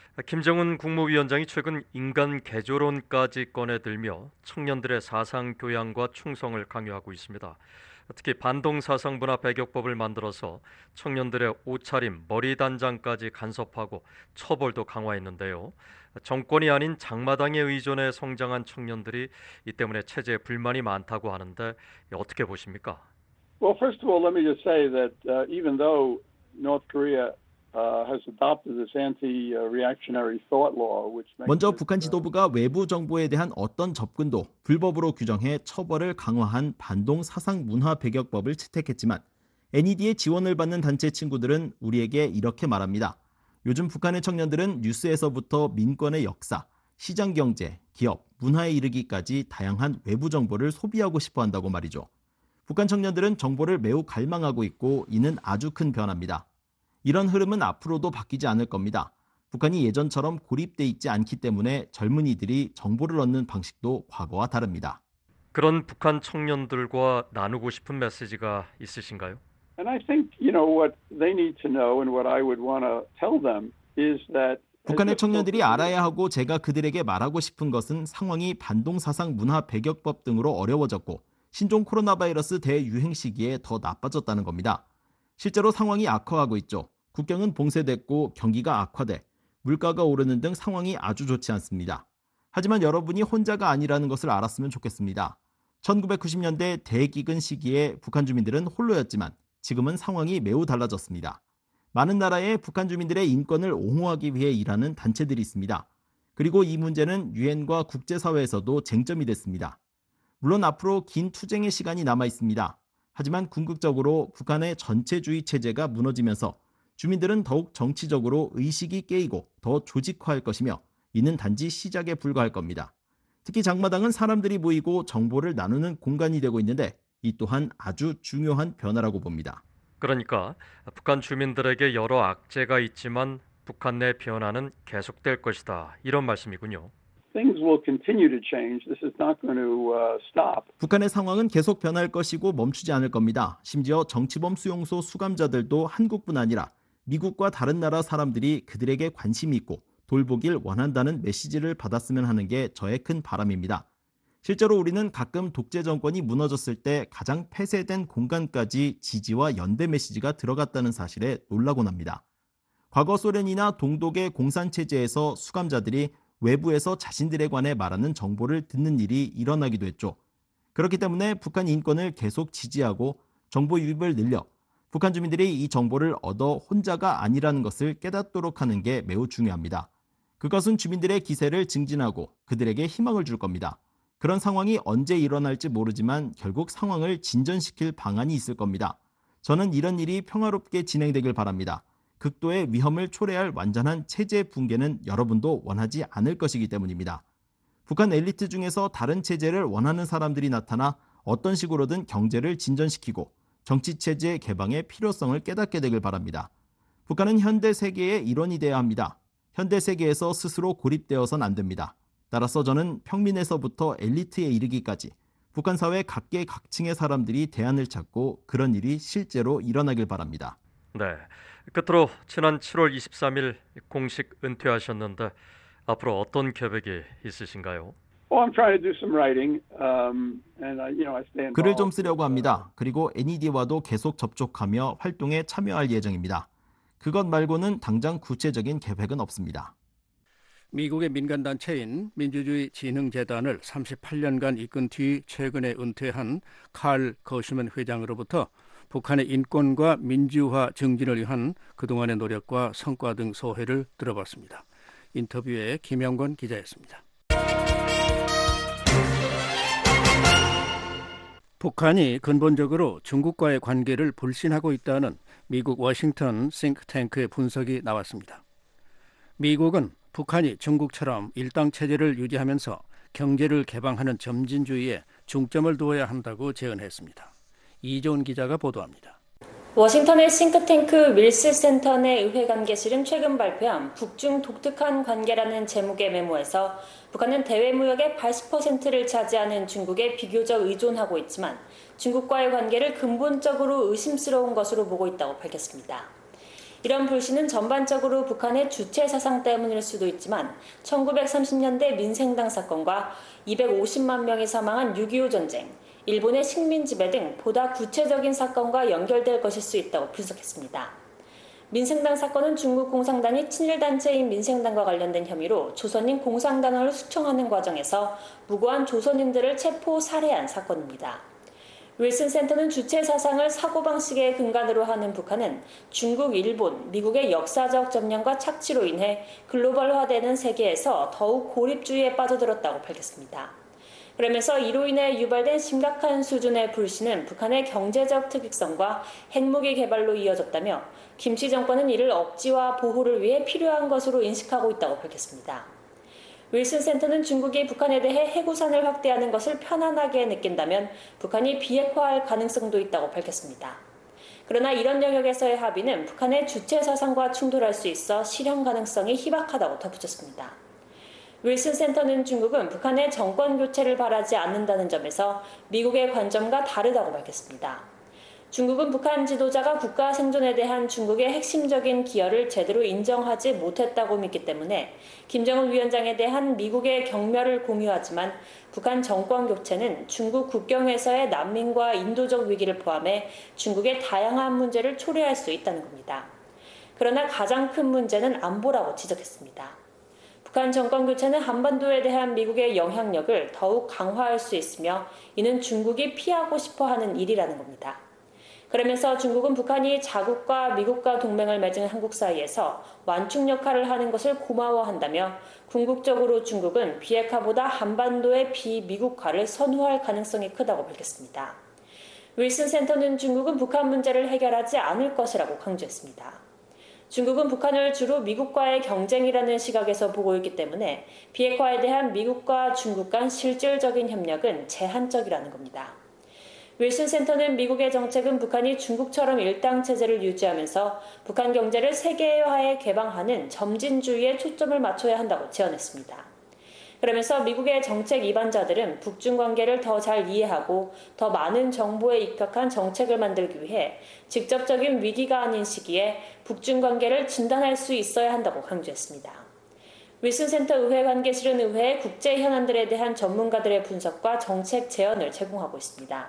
김정은 국무위원장이 최근 인간 개조론까지 꺼내들며 청년들의 사상 교양과 충성을 강요하고 있습니다. 특히 반동 사상 문화 배격법을 만들어서 청년들의 옷차림, 머리 단장까지 간섭하고 처벌도 강화했는데요. 정권이 아닌 장마당에 의존해 성장한 청년들이 이 때문에 체제에 불만이 많다고 하는데 어떻게 보십니까? Well, first of all, let me just say that uh, even though North Korea uh, has adopted this anti-reactionary thought law, which makes 먼저 it, 북한 지도부가 외부 정보에 대한 어떤 접근도 불법으로 규정해 처벌을 강화한 반동 사상 문화 배격법을 채택했지만 엔이디의 지원을 받는 단체 친구들은 우리에게 이렇게 말합니다. 요즘 북한의 청년들은 뉴스에서부터 민권의 역사, 시장 경제, 기업, 문화에 이르기까지 다양한 외부 정보를 소비하고 싶어 한다고 말이죠. 북한 청년들은 정보를 매우 갈망하고 있고 이는 아주 큰 변화입니다. 이런 흐름은 앞으로도 바뀌지 않을 겁니다. 북한이 예전처럼 고립돼 있지 않기 때문에 젊은이들이 정보를 얻는 방식도 과거와 다릅니다. 그런 북한 청년들과 나누고 싶은 메시지가 있으신가요? And I think, you know, what they need to know and what I would want to tell them is that 북한의 청년들이 알아야 하고 제가 그들에게 말하고 싶은 것은 상황이 반동사상 문화 배격법 등으로 어려워졌고 신종 코로나 바이러스 대유행 시기에 더 나빠졌다는 겁니다. 실제로 상황이 악화하고 있죠. 국경은 봉쇄됐고 경기가 악화돼 물가가 오르는 등 상황이 아주 좋지 않습니다. 하지만 여러분이 혼자가 아니라는 것을 알았으면 좋겠습니다. 천구백구십 년대 대기근 시기에 북한 주민들은 홀로였지만 지금은 상황이 매우 달라졌습니다. 많은 나라에 북한 주민들의 인권을 옹호하기 위해 일하는 단체들이 있습니다. 그리고 이 문제는 유엔과 국제사회에서도 쟁점이 됐습니다. 물론 앞으로 긴 투쟁의 시간이 남아 있습니다. 하지만 궁극적으로 북한의 전체주의 체제가 무너지면서 주민들은 더욱 정치적으로 의식이 깨이고 더 조직화할 것이며 이는 단지 시작에 불과할 겁니다. 특히 장마당은 사람들이 모이고 정보를 나누는 공간이 되고 있는데 이 또한 아주 중요한 변화라고 봅니다. 그러니까 북한 주민들에게 여러 악재가 있지만 북한 내 변화는 계속될 것이다. 이런 말씀이군요. Things will continue to change. This is not going to uh, stop. 북한의 상황은 계속 변할 것이고 멈추지 않을 겁니다. 심지어 정치범 수용소 수감자들도 한국뿐 아니라 미국과 다른 나라 사람들이 그들에게 관심이 있고 돌보길 원한다는 메시지를 받았으면 하는 게 저의 큰 바람입니다. 실제로 우리는 가끔 독재 정권이 무너졌을 때 가장 폐쇄된 공간까지 지지와 연대 메시지가 들어갔다는 사실에 놀라곤 합니다. 과거 소련이나 동독의 공산체제에서 수감자들이 외부에서 자신들에 관해 말하는 정보를 듣는 일이 일어나기도 했죠. 그렇기 때문에 북한 인권을 계속 지지하고 정보 유입을 늘려 북한 주민들이 이 정보를 얻어 혼자가 아니라는 것을 깨닫도록 하는 게 매우 중요합니다. 그것은 주민들의 기세를 증진하고 그들에게 희망을 줄 겁니다. 그런 상황이 언제 일어날지 모르지만 결국 상황을 진전시킬 방안이 있을 겁니다. 저는 이런 일이 평화롭게 진행되길 바랍니다. 극도의 위험을 초래할 완전한 체제 붕괴는 여러분도 원하지 않을 것이기 때문입니다. 북한 엘리트 중에서 다른 체제를 원하는 사람들이 나타나 어떤 식으로든 경제를 진전시키고 정치체제 개방의 필요성을 깨닫게 되길 바랍니다. 북한은 현대 세계의 일원이 되어야 합니다. 현대 세계에서 스스로 고립되어선 안 됩니다. 따라서 저는 평민에서부터 엘리트에 이르기까지 북한 사회 각계각층의 사람들이 대안을 찾고 그런 일이 실제로 일어나길 바랍니다. 네, 끝으로 지난 칠월 이십삼일 공식 은퇴하셨는데 앞으로 어떤 계획이 있으신가요? Well, I'm trying to do some writing, um, and I, you know, I stay involved. 글을 좀 쓰려고 합니다. 그리고 엔이디와도 계속 접촉하며 활동에 참여할 예정입니다. 그것 말고는 당장 구체적인 계획은 없습니다. 미국의 민간단체인 민주주의진흥재단을 삼십팔 년간 이끈 뒤 최근에 은퇴한 칼 거슈먼 회장으로부터 북한의 인권과 민주화 증진을 위한 그동안의 노력과 성과 등 소회를 들어봤습니다. 인터뷰에 김영권 기자였습니다. 북한이 근본적으로 중국과의 관계를 불신하고 있다는 미국 워싱턴 싱크탱크의 분석이 나왔습니다. 미국은 북한이 중국처럼 일당 체제를 유지하면서 경제를 개방하는 점진주의에 중점을 두어야 한다고 제언했습니다. 이조은 기자가 보도합니다. 워싱턴의 싱크탱크 윌스 센터 내 의회관계실은 최근 발표한 북중 독특한 관계라는 제목의 메모에서 북한은 대외무역의 팔십 퍼센트를 차지하는 중국에 비교적 의존하고 있지만 중국과의 관계를 근본적으로 의심스러운 것으로 보고 있다고 밝혔습니다. 이런 불신은 전반적으로 북한의 주체 사상 때문일 수도 있지만 천구백삼십 년대 민생당 사건과 이백오십만 명이 사망한 육이오 전쟁, 일본의 식민 지배 등 보다 구체적인 사건과 연결될 것일 수 있다고 분석했습니다. 민생당 사건은 중국 공산당이 친일단체인 민생당과 관련된 혐의로 조선인 공산당을 숙청하는 과정에서 무고한 조선인들을 체포 살해한 사건입니다. 윌슨 센터는 주체 사상을 사고방식의 근간으로 하는 북한은 중국, 일본, 미국의 역사적 점령과 착취로 인해 글로벌화되는 세계에서 더욱 고립주의에 빠져들었다고 밝혔습니다. 그러면서 이로 인해 유발된 심각한 수준의 불신은 북한의 경제적 특이성과 핵무기 개발로 이어졌다며 김치 정권은 이를 억지와 보호를 위해 필요한 것으로 인식하고 있다고 밝혔습니다. 윌슨 센터는 중국이 북한에 대해 해구산을 확대하는 것을 편안하게 느낀다면 북한이 비핵화할 가능성도 있다고 밝혔습니다. 그러나 이런 영역에서의 합의는 북한의 주체 사상과 충돌할 수 있어 실현 가능성이 희박하다고 덧붙였습니다. 윌슨 센터는 중국은 북한의 정권 교체를 바라지 않는다는 점에서 미국의 관점과 다르다고 밝혔습니다. 중국은 북한 지도자가 국가 생존에 대한 중국의 핵심적인 기여를 제대로 인정하지 못했다고 믿기 때문에 김정은 위원장에 대한 미국의 경멸을 공유하지만 북한 정권 교체는 중국 국경에서의 난민과 인도적 위기를 포함해 중국의 다양한 문제를 초래할 수 있다는 겁니다. 그러나 가장 큰 문제는 안보라고 지적했습니다. 북한 정권 교체는 한반도에 대한 미국의 영향력을 더욱 강화할 수 있으며 이는 중국이 피하고 싶어하는 일이라는 겁니다. 그러면서 중국은 북한이 자국과 미국과 동맹을 맺은 한국 사이에서 완충 역할을 하는 것을 고마워한다며 궁극적으로 중국은 비핵화보다 한반도의 비미국화를 선호할 가능성이 크다고 밝혔습니다. 윌슨 센터는 중국은 북한 문제를 해결하지 않을 것이라고 강조했습니다. 중국은 북한을 주로 미국과의 경쟁이라는 시각에서 보고 있기 때문에 비핵화에 대한 미국과 중국 간 실질적인 협력은 제한적이라는 겁니다. 윌슨 센터는 미국의 정책은 북한이 중국처럼 일당 체제를 유지하면서 북한 경제를 세계화에 개방하는 점진주의에 초점을 맞춰야 한다고 제언했습니다. 그러면서 미국의 정책 이반자들은 북중 관계를 더 잘 이해하고 더 많은 정보에 입각한 정책을 만들기 위해 직접적인 위기가 아닌 시기에 북중 관계를 진단할 수 있어야 한다고 강조했습니다. 윌슨 센터 의회 관계실은 의회의 국제 현안들에 대한 전문가들의 분석과 정책 제언을 제공하고 있습니다.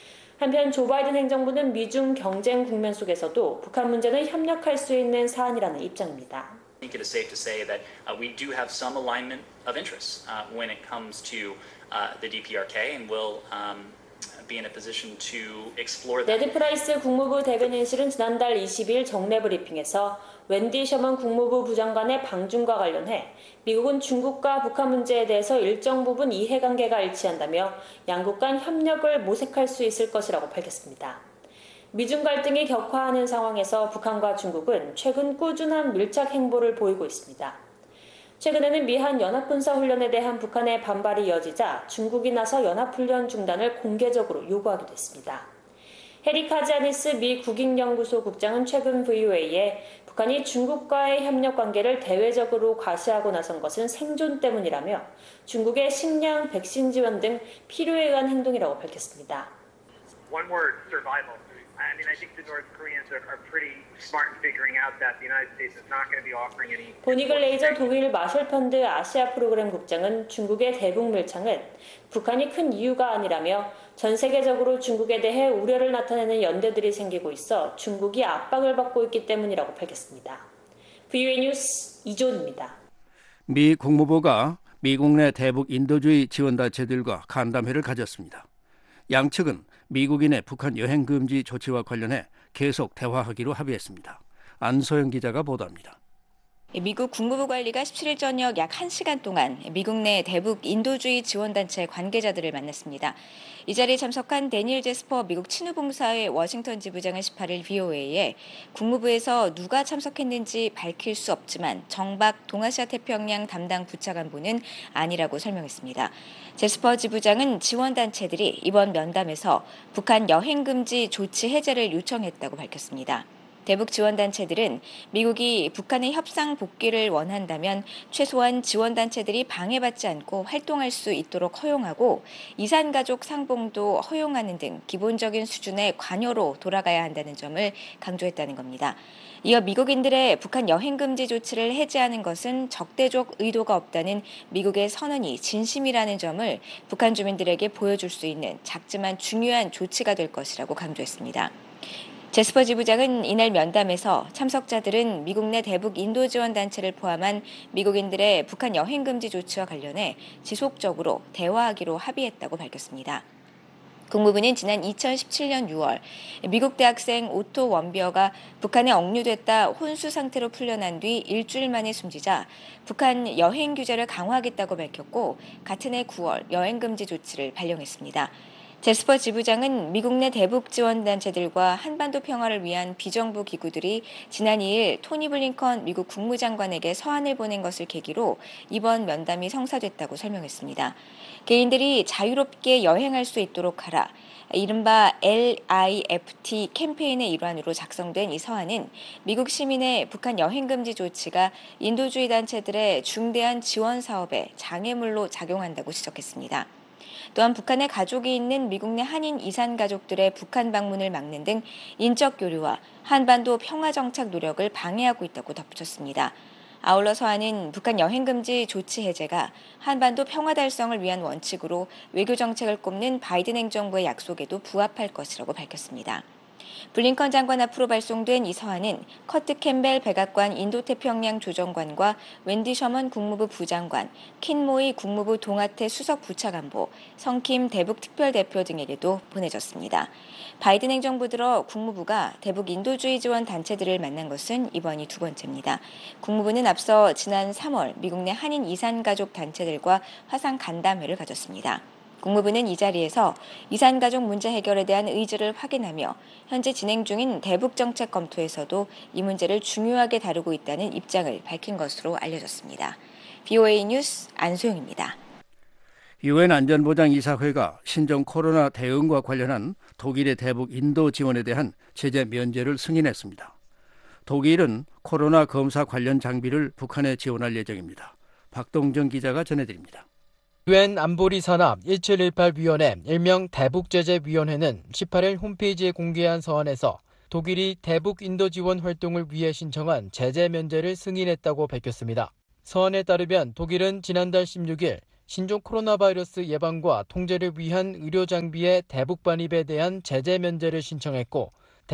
한편 조 바이든 행정부는 미중 경쟁 국면 속에서도 북한 문제는 협력할 수 있는 사안이라는 입장입니다. I think it is safe to say that uh, we do have some alignment of interests uh, when it comes to uh, the D P R K, and we'll um, be in a position to explore that. 네드 프라이스 국무부 대변인실은 지난달 이십일 정례 브리핑에서 웬디 셔먼 국무부 부장관의 방중과 관련해 미국은 중국과 북한 문제에 대해서 일정 부분 이해관계가 일치한다며 양국 간 협력을 모색할 수 있을 것이라고 밝혔습니다. 미중 갈등이 격화하는 상황에서 북한과 중국은 최근 꾸준한 밀착 행보를 보이고 있습니다. 최근에는 미한 연합군사훈련에 대한 북한의 반발이 이어지자 중국이 나서 연합훈련 중단을 공개적으로 요구하기도 했습니다. 해리 카지아니스 미 국익연구소 국장은 최근 브이오에이에 북한이 중국과의 협력 관계를 대외적으로 과시하고 나선 것은 생존 때문이라며 중국의 식량, 백신 지원 등 필요에 의한 행동이라고 밝혔습니다. One word, survival. I mean, I think the North Koreans are, are pretty smart in figuring out that the United States is not going to be offering any. 보니 글레이저 독일 마셜펀드 아시아 프로그램 국장은 중국의 대북 밀착은 북한이 큰 이유가 아니라며 전 세계적으로 중국에 대해 우려를 나타내는 연대들이 생기고 있어 중국이 압박을 받고 있기 때문이라고 밝혔습니다. 브이오에이 뉴스 이존입니다. 미 국무부가 미국 내 대북 인도주의 지원단체들과 간담회를 가졌습니다. 양측은 미국인의 북한 여행 금지 조치와 관련해 계속 대화하기로 합의했습니다. 안소영 기자가 보도합니다. 미국 국무부 관리가 십칠일 저녁 약 한 시간 동안 미국 내 대북 인도주의 지원단체 관계자들을 만났습니다. 이 자리에 참석한 데니엘 제스퍼 미국 친우봉사회 워싱턴 지부장은 십팔일 브이오에이에 국무부에서 누가 참석했는지 밝힐 수 없지만 정박 동아시아 태평양 담당 부차관보는 아니라고 설명했습니다. 제스퍼 지부장은 지원단체들이 이번 면담에서 북한 여행금지 조치 해제를 요청했다고 밝혔습니다. 대북 지원단체들은 미국이 북한의 협상 복귀를 원한다면 최소한 지원단체들이 방해받지 않고 활동할 수 있도록 허용하고 이산가족 상봉도 허용하는 등 기본적인 수준의 관여로 돌아가야 한다는 점을 강조했다는 겁니다. 이어 미국인들의 북한 여행금지 조치를 해제하는 것은 적대적 의도가 없다는 미국의 선언이 진심이라는 점을 북한 주민들에게 보여줄 수 있는 작지만 중요한 조치가 될 것이라고 강조했습니다. 제스퍼 지부장은 이날 면담에서 참석자들은 미국 내 대북 인도 지원 단체를 포함한 미국인들의 북한 여행 금지 조치와 관련해 지속적으로 대화하기로 합의했다고 밝혔습니다. 국무부는 지난 이천십칠년 유월 미국 대학생 오토 원비어가 북한에 억류됐다 혼수 상태로 풀려난 뒤 일주일 만에 숨지자 북한 여행 규제를 강화하겠다고 밝혔고 같은 해 구월 여행 금지 조치를 발령했습니다. 제스퍼 지부장은 미국 내 대북 지원 단체들과 한반도 평화를 위한 비정부 기구들이 지난 이 일 토니 블링컨 미국 국무장관에게 서한을 보낸 것을 계기로 이번 면담이 성사됐다고 설명했습니다. 개인들이 자유롭게 여행할 수 있도록 하라. 이른바 엘 아이 에프 티 캠페인의 일환으로 작성된 이 서한은 미국 시민의 북한 여행 금지 조치가 인도주의 단체들의 중대한 지원 사업에 장애물로 작용한다고 지적했습니다. 또한 북한에 가족이 있는 미국 내 한인 이산 가족들의 북한 방문을 막는 등 인적 교류와 한반도 평화 정착 노력을 방해하고 있다고 덧붙였습니다. 아울러 서한은 북한 여행 금지 조치 해제가 한반도 평화 달성을 위한 원칙으로 외교 정책을 꼽는 바이든 행정부의 약속에도 부합할 것이라고 밝혔습니다. 블링컨 장관 앞으로 발송된 이 서한은 커트 캠벨 백악관 인도태평양 조정관과 웬디 셔먼 국무부 부장관, 킨모이 국무부 동아태 수석 부차관보, 성킴 대북 특별대표 등에게도 보내졌습니다. 바이든 행정부 들어 국무부가 대북 인도주의 지원 단체들을 만난 것은 이번이 두 번째입니다. 국무부는 앞서 지난 삼월 미국 내 한인 이산 가족 단체들과 화상 간담회를 가졌습니다. 국무부는 이 자리에서 이산 가족 문제 해결에 대한 의지를 확인하며 현재 진행 중인 대북 정책 검토에서도 이 문제를 중요하게 다루고 있다는 입장을 밝힌 것으로 알려졌습니다. 브이오에이 뉴스 안소영입니다. 유엔 안전보장이사회가 신종 코로나 대응과 관련한 독일의 대북 인도 지원에 대한 제재 면제를 승인했습니다. 독일은 코로나 검사 관련 장비를 북한에 지원할 예정입니다. 박동정 기자가 전해드립니다. 유엔 안보리 산하 일칠일팔 위원회 일명 대북제재위원회는 십팔 일 홈페이지에 공개한 서한에서 독일이 대북 인도 지원 활동을 위해 신청한 제재 면제를 승인했다고 밝혔습니다. 서한에 따르면 독일은 지난달 십육 일 신종 코로나 바이러스 예방과 통제를 위한 의료 장비의 대북 반입에 대한 제재 면제를 신청했고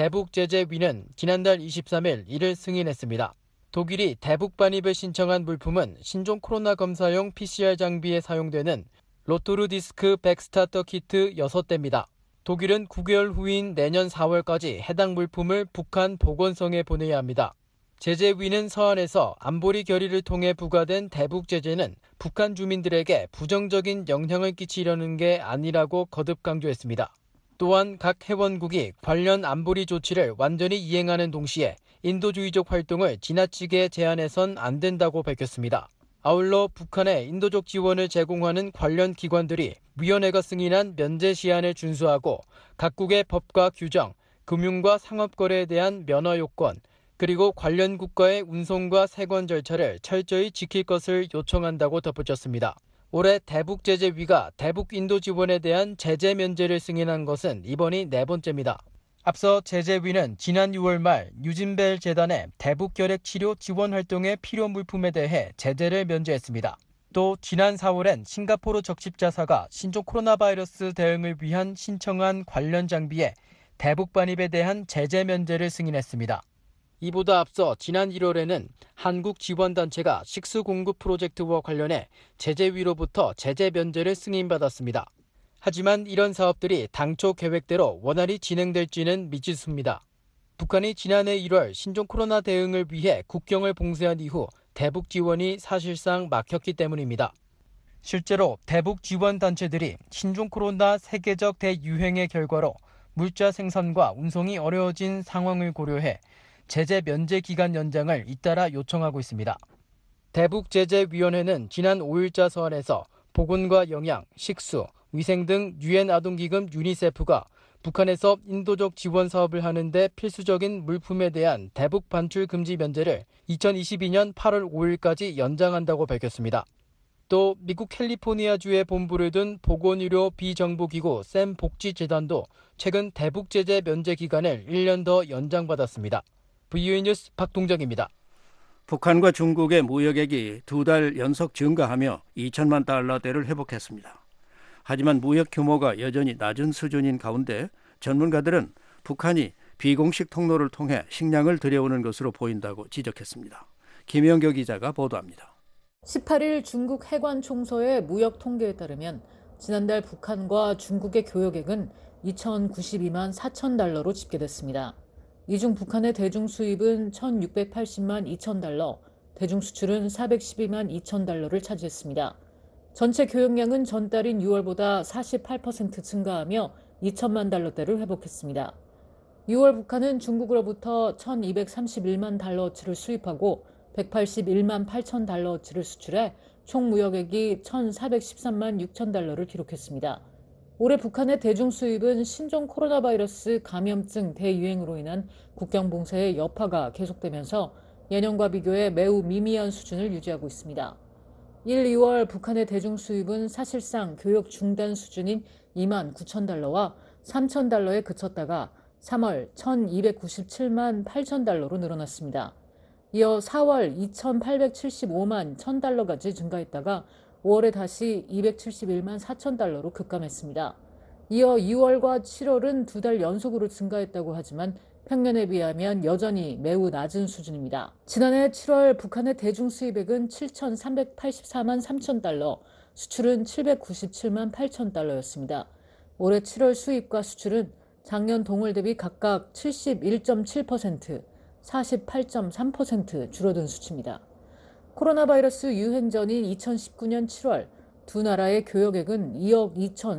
대북제재위는 지난달 이십삼 일 이를 승인했습니다. 독일이 대북 반입을 신청한 물품은 신종 코로나 검사용 피씨알 장비에 사용되는 로토르 디스크 백스타터 키트 여섯 대입니다. 독일은 구 개월 후인 내년 사월까지 해당 물품을 북한 보건성에 보내야 합니다. 제재위는 서한에서 안보리 결의를 통해 부과된 대북 제재는 북한 주민들에게 부정적인 영향을 끼치려는 게 아니라고 거듭 강조했습니다. 또한 각 회원국이 관련 안보리 조치를 완전히 이행하는 동시에 인도주의적 활동을 지나치게 제한해선 안 된다고 밝혔습니다. 아울러 북한에 인도적 지원을 제공하는 관련 기관들이 위원회가 승인한 면제 시한을 준수하고 각국의 법과 규정, 금융과 상업거래에 대한 면허 요건, 그리고 관련 국가의 운송과 세관 절차를 철저히 지킬 것을 요청한다고 덧붙였습니다. 올해 대북제재위가 대북 인도 지원에 대한 제재 면제를 승인한 것은 이번이 네 번째입니다. 앞서 제재위는 지난 유월 말 유진벨 재단의 대북 결핵 치료 지원 활동의 필요 물품에 대해 제재를 면제했습니다. 또 지난 사월엔 싱가포르 적십자사가 신종 코로나 바이러스 대응을 위한 신청한 관련 장비에 대북 반입에 대한 제재 면제를 승인했습니다. 이보다 앞서 지난 일월에는 한국 지원단체가 식수 공급 프로젝트와 관련해 제재위로부터 제재 면제를 승인받았습니다. 하지만 이런 사업들이 당초 계획대로 원활히 진행될지는 미지수입니다. 북한이 지난해 일월 신종 코로나 대응을 위해 국경을 봉쇄한 이후 대북 지원이 사실상 막혔기 때문입니다. 실제로 대북 지원 단체들이 신종 코로나 세계적 대유행의 결과로 물자 생산과 운송이 어려워진 상황을 고려해 제재 면제 기간 연장을 잇따라 요청하고 있습니다. 대북제재위원회는 지난 오 일자 서한에서 보건과 영양, 식수, 위생 등 유엔 아동기금 유니세프가 북한에서 인도적 지원 사업을 하는데 필수적인 물품에 대한 대북 반출 금지 면제를 이천이십이년 팔월 오일까지 연장한다고 밝혔습니다. 또 미국 캘리포니아주에 본부를 둔 보건의료 비정부기구 샘 복지재단도 최근 대북제재 면제 기간을 일 년 더 연장받았습니다. 브이오에이 뉴스 박동정입니다. 북한과 중국의 무역액이 두 달 연속 증가하며 이천만 달러대를 회복했습니다. 하지만 무역 규모가 여전히 낮은 수준인 가운데 전문가들은 북한이 비공식 통로를 통해 식량을 들여오는 것으로 보인다고 지적했습니다. 김영교 기자가 보도합니다. 십팔 일 중국 해관 총서의 무역 통계에 따르면 지난달 북한과 중국의 교역액은 이천구십이만 사천 달러로 집계됐습니다. 이 중 북한의 대중 수입은 천육백팔십만 이천 달러, 대중 수출은 사백십이만 이천 달러를 차지했습니다. 전체 교역량은 전달인 유월보다 사십팔 퍼센트 증가하며 이천만 달러대를 회복했습니다. 유월 북한은 중국으로부터 천이백삼십일만 달러어치를 수입하고 백팔십일만 팔천 달러어치를 수출해 총 무역액이 천사백십삼만 육천 달러를 기록했습니다. 올해 북한의 대중 수입은 신종 코로나 바이러스 감염증 대유행으로 인한 국경 봉쇄의 여파가 계속되면서 예년과 비교해 매우 미미한 수준을 유지하고 있습니다. 일, 이월 북한의 대중 수입은 사실상 교역 중단 수준인 이만 구천 달러와 삼천 달러에 그쳤다가 삼월 천이백구십칠만 팔천 달러로 늘어났습니다. 이어 사월 이천팔백칠십오만 천 달러까지 증가했다가 오월에 다시 이백칠십일만 사천 달러로 급감했습니다. 이어 이월과 칠월은 두 달 연속으로 증가했다고 하지만 평년에 비하면 여전히 매우 낮은 수준입니다. 지난해 칠월 북한의 대중 수입액은 칠천삼백팔십사만 삼천 달러, 수출은 칠백구십칠만 팔천 달러였습니다. 올해 칠월 수입과 수출은 작년 동월 대비 각각 칠십일 점 칠 퍼센트, 사십팔 점 삼 퍼센트 줄어든 수치입니다. 코로나 바이러스 유행 전인 이천십구년 칠월 두 나라의 교역액은 이억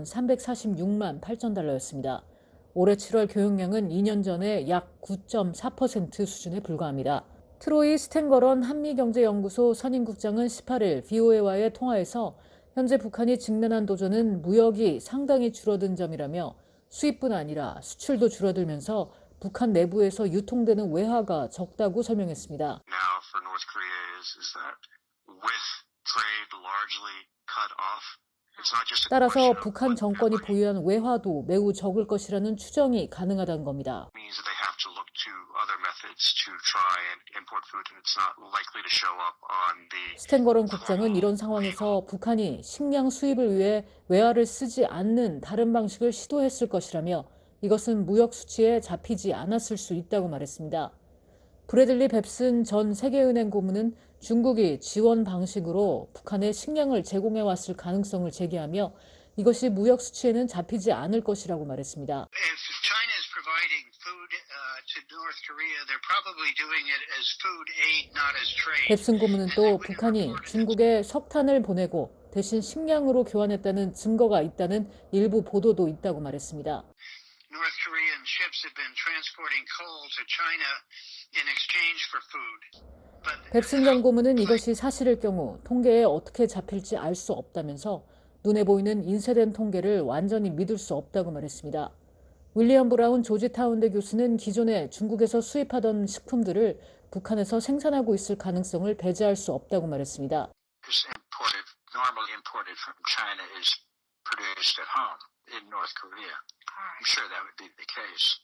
이천삼백사십육만 팔천 달러였습니다. 올해 칠월 교역량은 이 년 전의 약 구 점 사 퍼센트 수준에 불과합니다. 트로이 스탠거런 한미경제연구소 선임국장은 십팔일 브이오에이와의 통화에서 현재 북한이 직면한 도전은 무역이 상당히 줄어든 점이라며 수입뿐 아니라 수출도 줄어들면서 북한 내부에서 유통되는 외화가 적다고 설명했습니다. Now for North Korea is, is that with trade largely cut off, it's not just a 따라서 북한 정권이 보유한 외화도 매우 적을 것이라는 추정이 가능하다는 겁니다. means that they have to look to other methods to try and import food, and it's not likely to show up on the. 스탠거런 국장은 이런 상황에서 북한이 식량 수입을 위해 외화를 쓰지 않는 다른 방식을 시도했을 것이라며 이것은 무역 수치에 잡히지 않았을 수 있다고 말했습니다. 브래들리 뱁슨 전 세계은행 고문은 중국이 지원 방식으로 북한에 식량을 제공해왔을 가능성을 제기하며 이것이 무역 수치에는 잡히지 않을 것이라고 말했습니다. If China is providing food uh, to North Korea, they're probably doing it as food aid, not as trade. 뱁슨 고문은 또 북한이 중국에 석탄을 보내고 대신 식량으로 교환했다는 증거가 있다는 일부 보도도 있다고 말했습니다. North Korean ships have been transporting coal to China in exchange for food. 뱁슨 전 고문은 이것이 사실일 경우 통계에 어떻게 잡힐지 알 수 없다면서 눈에 보이는 인쇄된 통계를 완전히 믿을 수 없다고 말했습니다. 윌리엄 브라운 조지타운대 교수는 기존에 중국에서 수입하던 식품들을 북한에서 생산하고 있을 가능성을 배제할 수 없다고 말했습니다. Imported, normally imported from China is produced at home in North Korea. I'm sure that would be the case.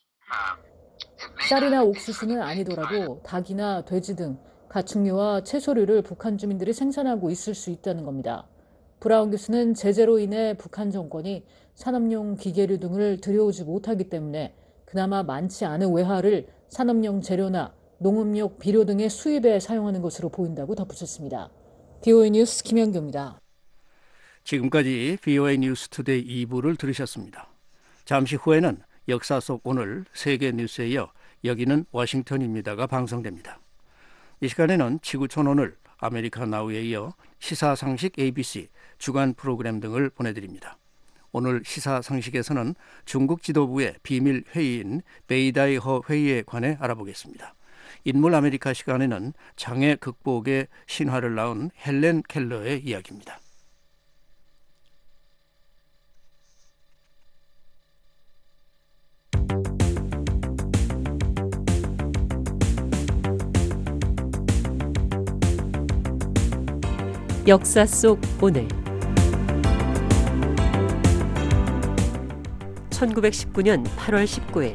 Um, 쌀이나 옥수수는 아니더라도 닭이나 돼지 등 가축류와 채소류를 북한 주민들이 생산하고 있을 수 있다는 겁니다. 브라운 교수는 제재로 인해 북한 정권이 산업용 기계류 등을 들여오지 못하기 때문에 그나마 많지 않은 외화를 산업용 재료나 농업용 비료 등의 수입에 사용하는 것으로 보인다고 덧붙였습니다. 브이오에이 뉴스 김현규입니다. 지금까지 브이오에이 뉴스 투데이 이 부를 들으셨습니다. 잠시 후에는 역사 속 오늘 세계 뉴스에 이어 여기는 워싱턴입니다가 방송됩니다. 이 시간에는 지구촌 오늘, 아메리카 나우에 이어 시사상식 에이비씨, 주간 프로그램 등을 보내드립니다. 오늘 시사상식에서는 중국 지도부의 비밀 회의인 베이다이허 회의에 관해 알아보겠습니다. 인물 아메리카 시간에는 장애 극복의 신화를 낳은 헬렌 켈러의 이야기입니다. 역사 속 오늘 천구백십구년 팔월 십구일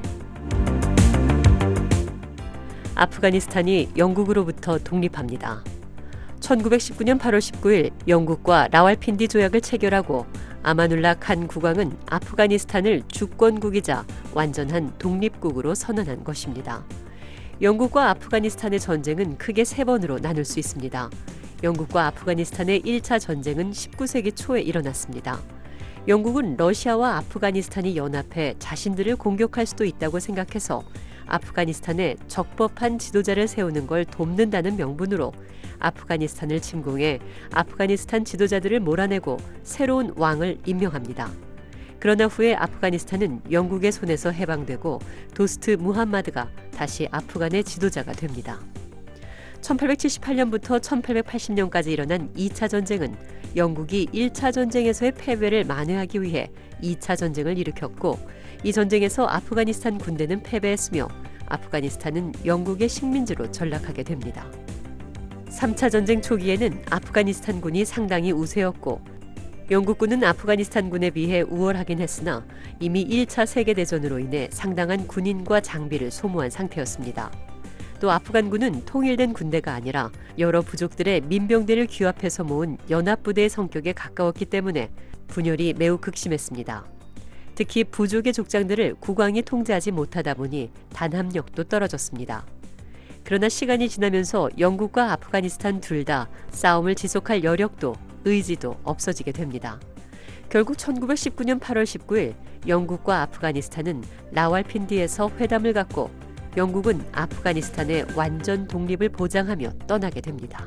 아프가니스탄이 영국으로부터 독립합니다. 천구백십구년 팔월 십구일 영국과 라왈핀디 조약을 체결하고 아마눌라 칸 국왕은 아프가니스탄을 주권국이자 완전한 독립국으로 선언한 것입니다. 영국과 아프가니스탄의 전쟁은 크게 세 번으로 나눌 수 있습니다. 영국과 아프가니스탄의 일 차 전쟁은 십구 세기 초에 일어났습니다. 영국은 러시아와 아프가니스탄이 연합해 자신들을 공격할 수도 있다고 생각해서 아프가니스탄에 적법한 지도자를 세우는 걸 돕는다는 명분으로 아프가니스탄을 침공해 아프가니스탄 지도자들을 몰아내고 새로운 왕을 임명합니다. 그러나 후에 아프가니스탄은 영국의 손에서 해방되고 도스트 무함마드가 다시 아프간의 지도자가 됩니다. 천팔백칠십팔 년부터 천팔백팔십 년까지 일어난 이 차 전쟁은 영국이 일 차 전쟁에서의 패배를 만회하기 위해 이 차 전쟁을 일으켰고, 이 전쟁에서 아프가니스탄 군대는 패배했으며 아프가니스탄은 영국의 식민지로 전락하게 됩니다. 삼 차 전쟁 초기에는 아프가니스탄군이 상당히 우세였고 영국군은 아프가니스탄군에 비해 우월하긴 했으나 이미 일 차 세계대전으로 인해 상당한 군인과 장비를 소모한 상태였습니다. 또 아프간군은 통일된 군대가 아니라 여러 부족들의 민병대를 규합해서 모은 연합부대의 성격에 가까웠기 때문에 분열이 매우 극심했습니다. 특히 부족의 족장들을 국왕이 통제하지 못하다 보니 단합력도 떨어졌습니다. 그러나 시간이 지나면서 영국과 아프가니스탄 둘 다 싸움을 지속할 여력도 의지도 없어지게 됩니다. 결국 천구백십구 년 팔월 십구일 영국과 아프가니스탄은 라왈핀디에서 회담을 갖고 영국은 아프가니스탄의 완전 독립을 보장하며 떠나게 됩니다.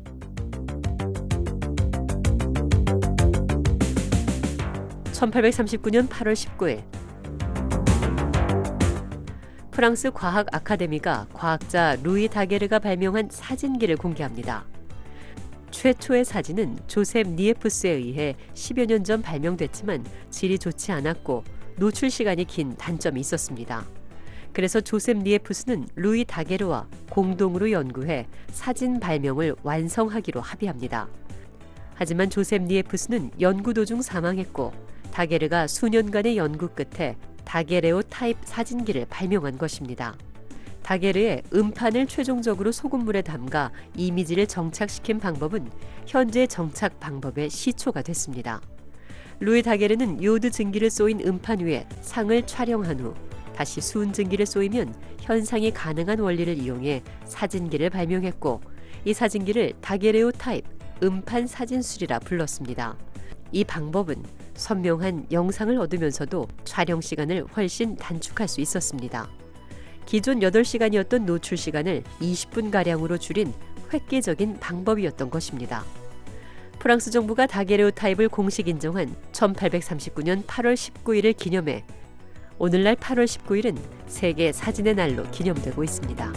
천팔백삼십구 년 팔월 십구일 프랑스 과학 아카데미가 과학자 루이 다게르가 발명한 사진기를 공개합니다. 최초의 사진은 조셉 니에푸스에 의해 십여 년 전 발명됐지만 질이 좋지 않았고 노출 시간이 긴 단점이 있었습니다. 그래서 조셉 니에푸스는 루이 다게르와 공동으로 연구해 사진 발명을 완성하기로 합의합니다. 하지만 조셉 니에푸스는 연구 도중 사망했고 다게르가 수년간의 연구 끝에 다게레오 타입 사진기를 발명한 것입니다. 다게르의 음판을 최종적으로 소금물에 담가 이미지를 정착시킨 방법은 현재 정착 방법의 시초가 됐습니다. 루이 다게르는 요드 증기를 쏘인 음판 위에 상을 촬영한 후 다시 수은 증기를 쏘이면 현상이 가능한 원리를 이용해 사진기를 발명했고, 이 사진기를 다게레오 타입 음판 사진술이라 불렀습니다. 이 방법은 선명한 영상을 얻으면서도 촬영 시간을 훨씬 단축할 수 있었습니다. 기존 여덟 시간이었던 노출 시간을 이십 분가량으로 줄인 획기적인 방법이었던 것입니다. 프랑스 정부가 다게레오 타입을 공식 인정한 천팔백삼십구 년 팔월 십구일을 기념해 오늘날 팔월 십구일은 세계 사진의 날로 기념되고 있습니다.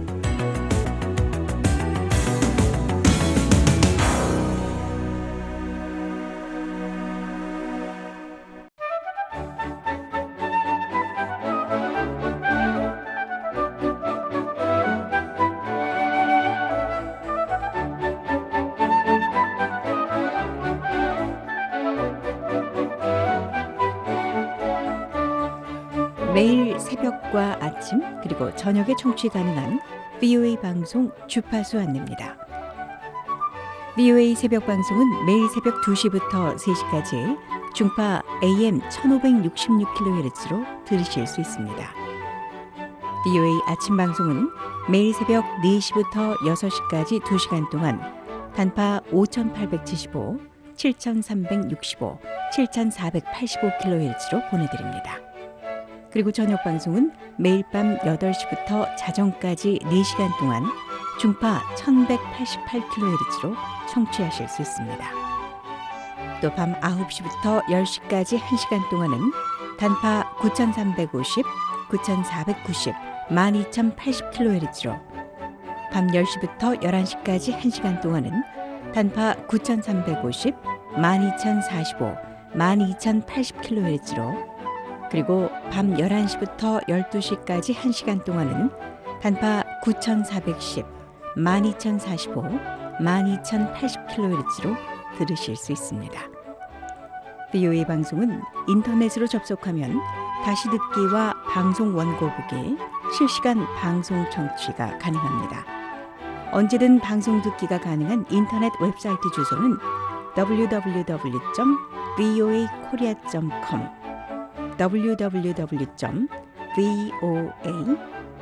매일 새벽과 아침 그리고 저녁에 청취 가능한 브이오에이 방송 주파수 안내입니다. 브이오에이 새벽 방송은 매일 새벽 두 시부터 세 시까지 중파 에이엠 천오백육십육 킬로헤르츠로 들으실 수 있습니다. 브이오에이 아침 방송은 매일 새벽 네 시부터 여섯 시까지 두 시간 동안 단파 오천팔백칠십오, 칠천삼백육십오, 칠천사백팔십오 킬로헤르츠로 보내드립니다. 그리고 저녁 방송은 매일 밤 여덟 시부터 자정까지 네 시간 동안 중파 천백팔십팔 킬로헤르츠로 청취하실 수 있습니다. 또 밤 아홉 시부터 열 시까지 한 시간 동안은 단파 구천삼백오십, 구천사백구십, 만 이천팔십 킬로헤르츠로, 밤 열 시부터 열한 시까지 한 시간 동안은 단파 구천삼백오십, 만 이천사십오, 만 이천팔십 킬로헤르츠로, 그리고 밤 열한 시부터 열두 시까지 한 시간 동안은 단파 구천사백십, 만 이천사십오, 만 이천팔십 킬로헤르츠로 들으실 수 있습니다. 브이오에이 방송은 인터넷으로 접속하면 다시 듣기와 방송 원고 보기, 실시간 방송 청취가 가능합니다. 언제든 방송 듣기가 가능한 인터넷 웹사이트 주소는 더블유 더블유 더블유 점 브이오에이 코리아 점 컴, 더블유 더블유 더블유 점 브이오에이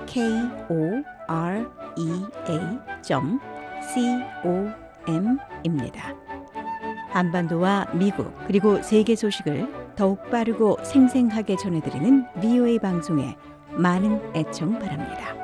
코리아 점 컴입니다. 한반도와 미국 그리고 세계 소식을 더욱 빠르고 생생하게 전해드리는 브이오에이 방송의 많은 애청 바랍니다.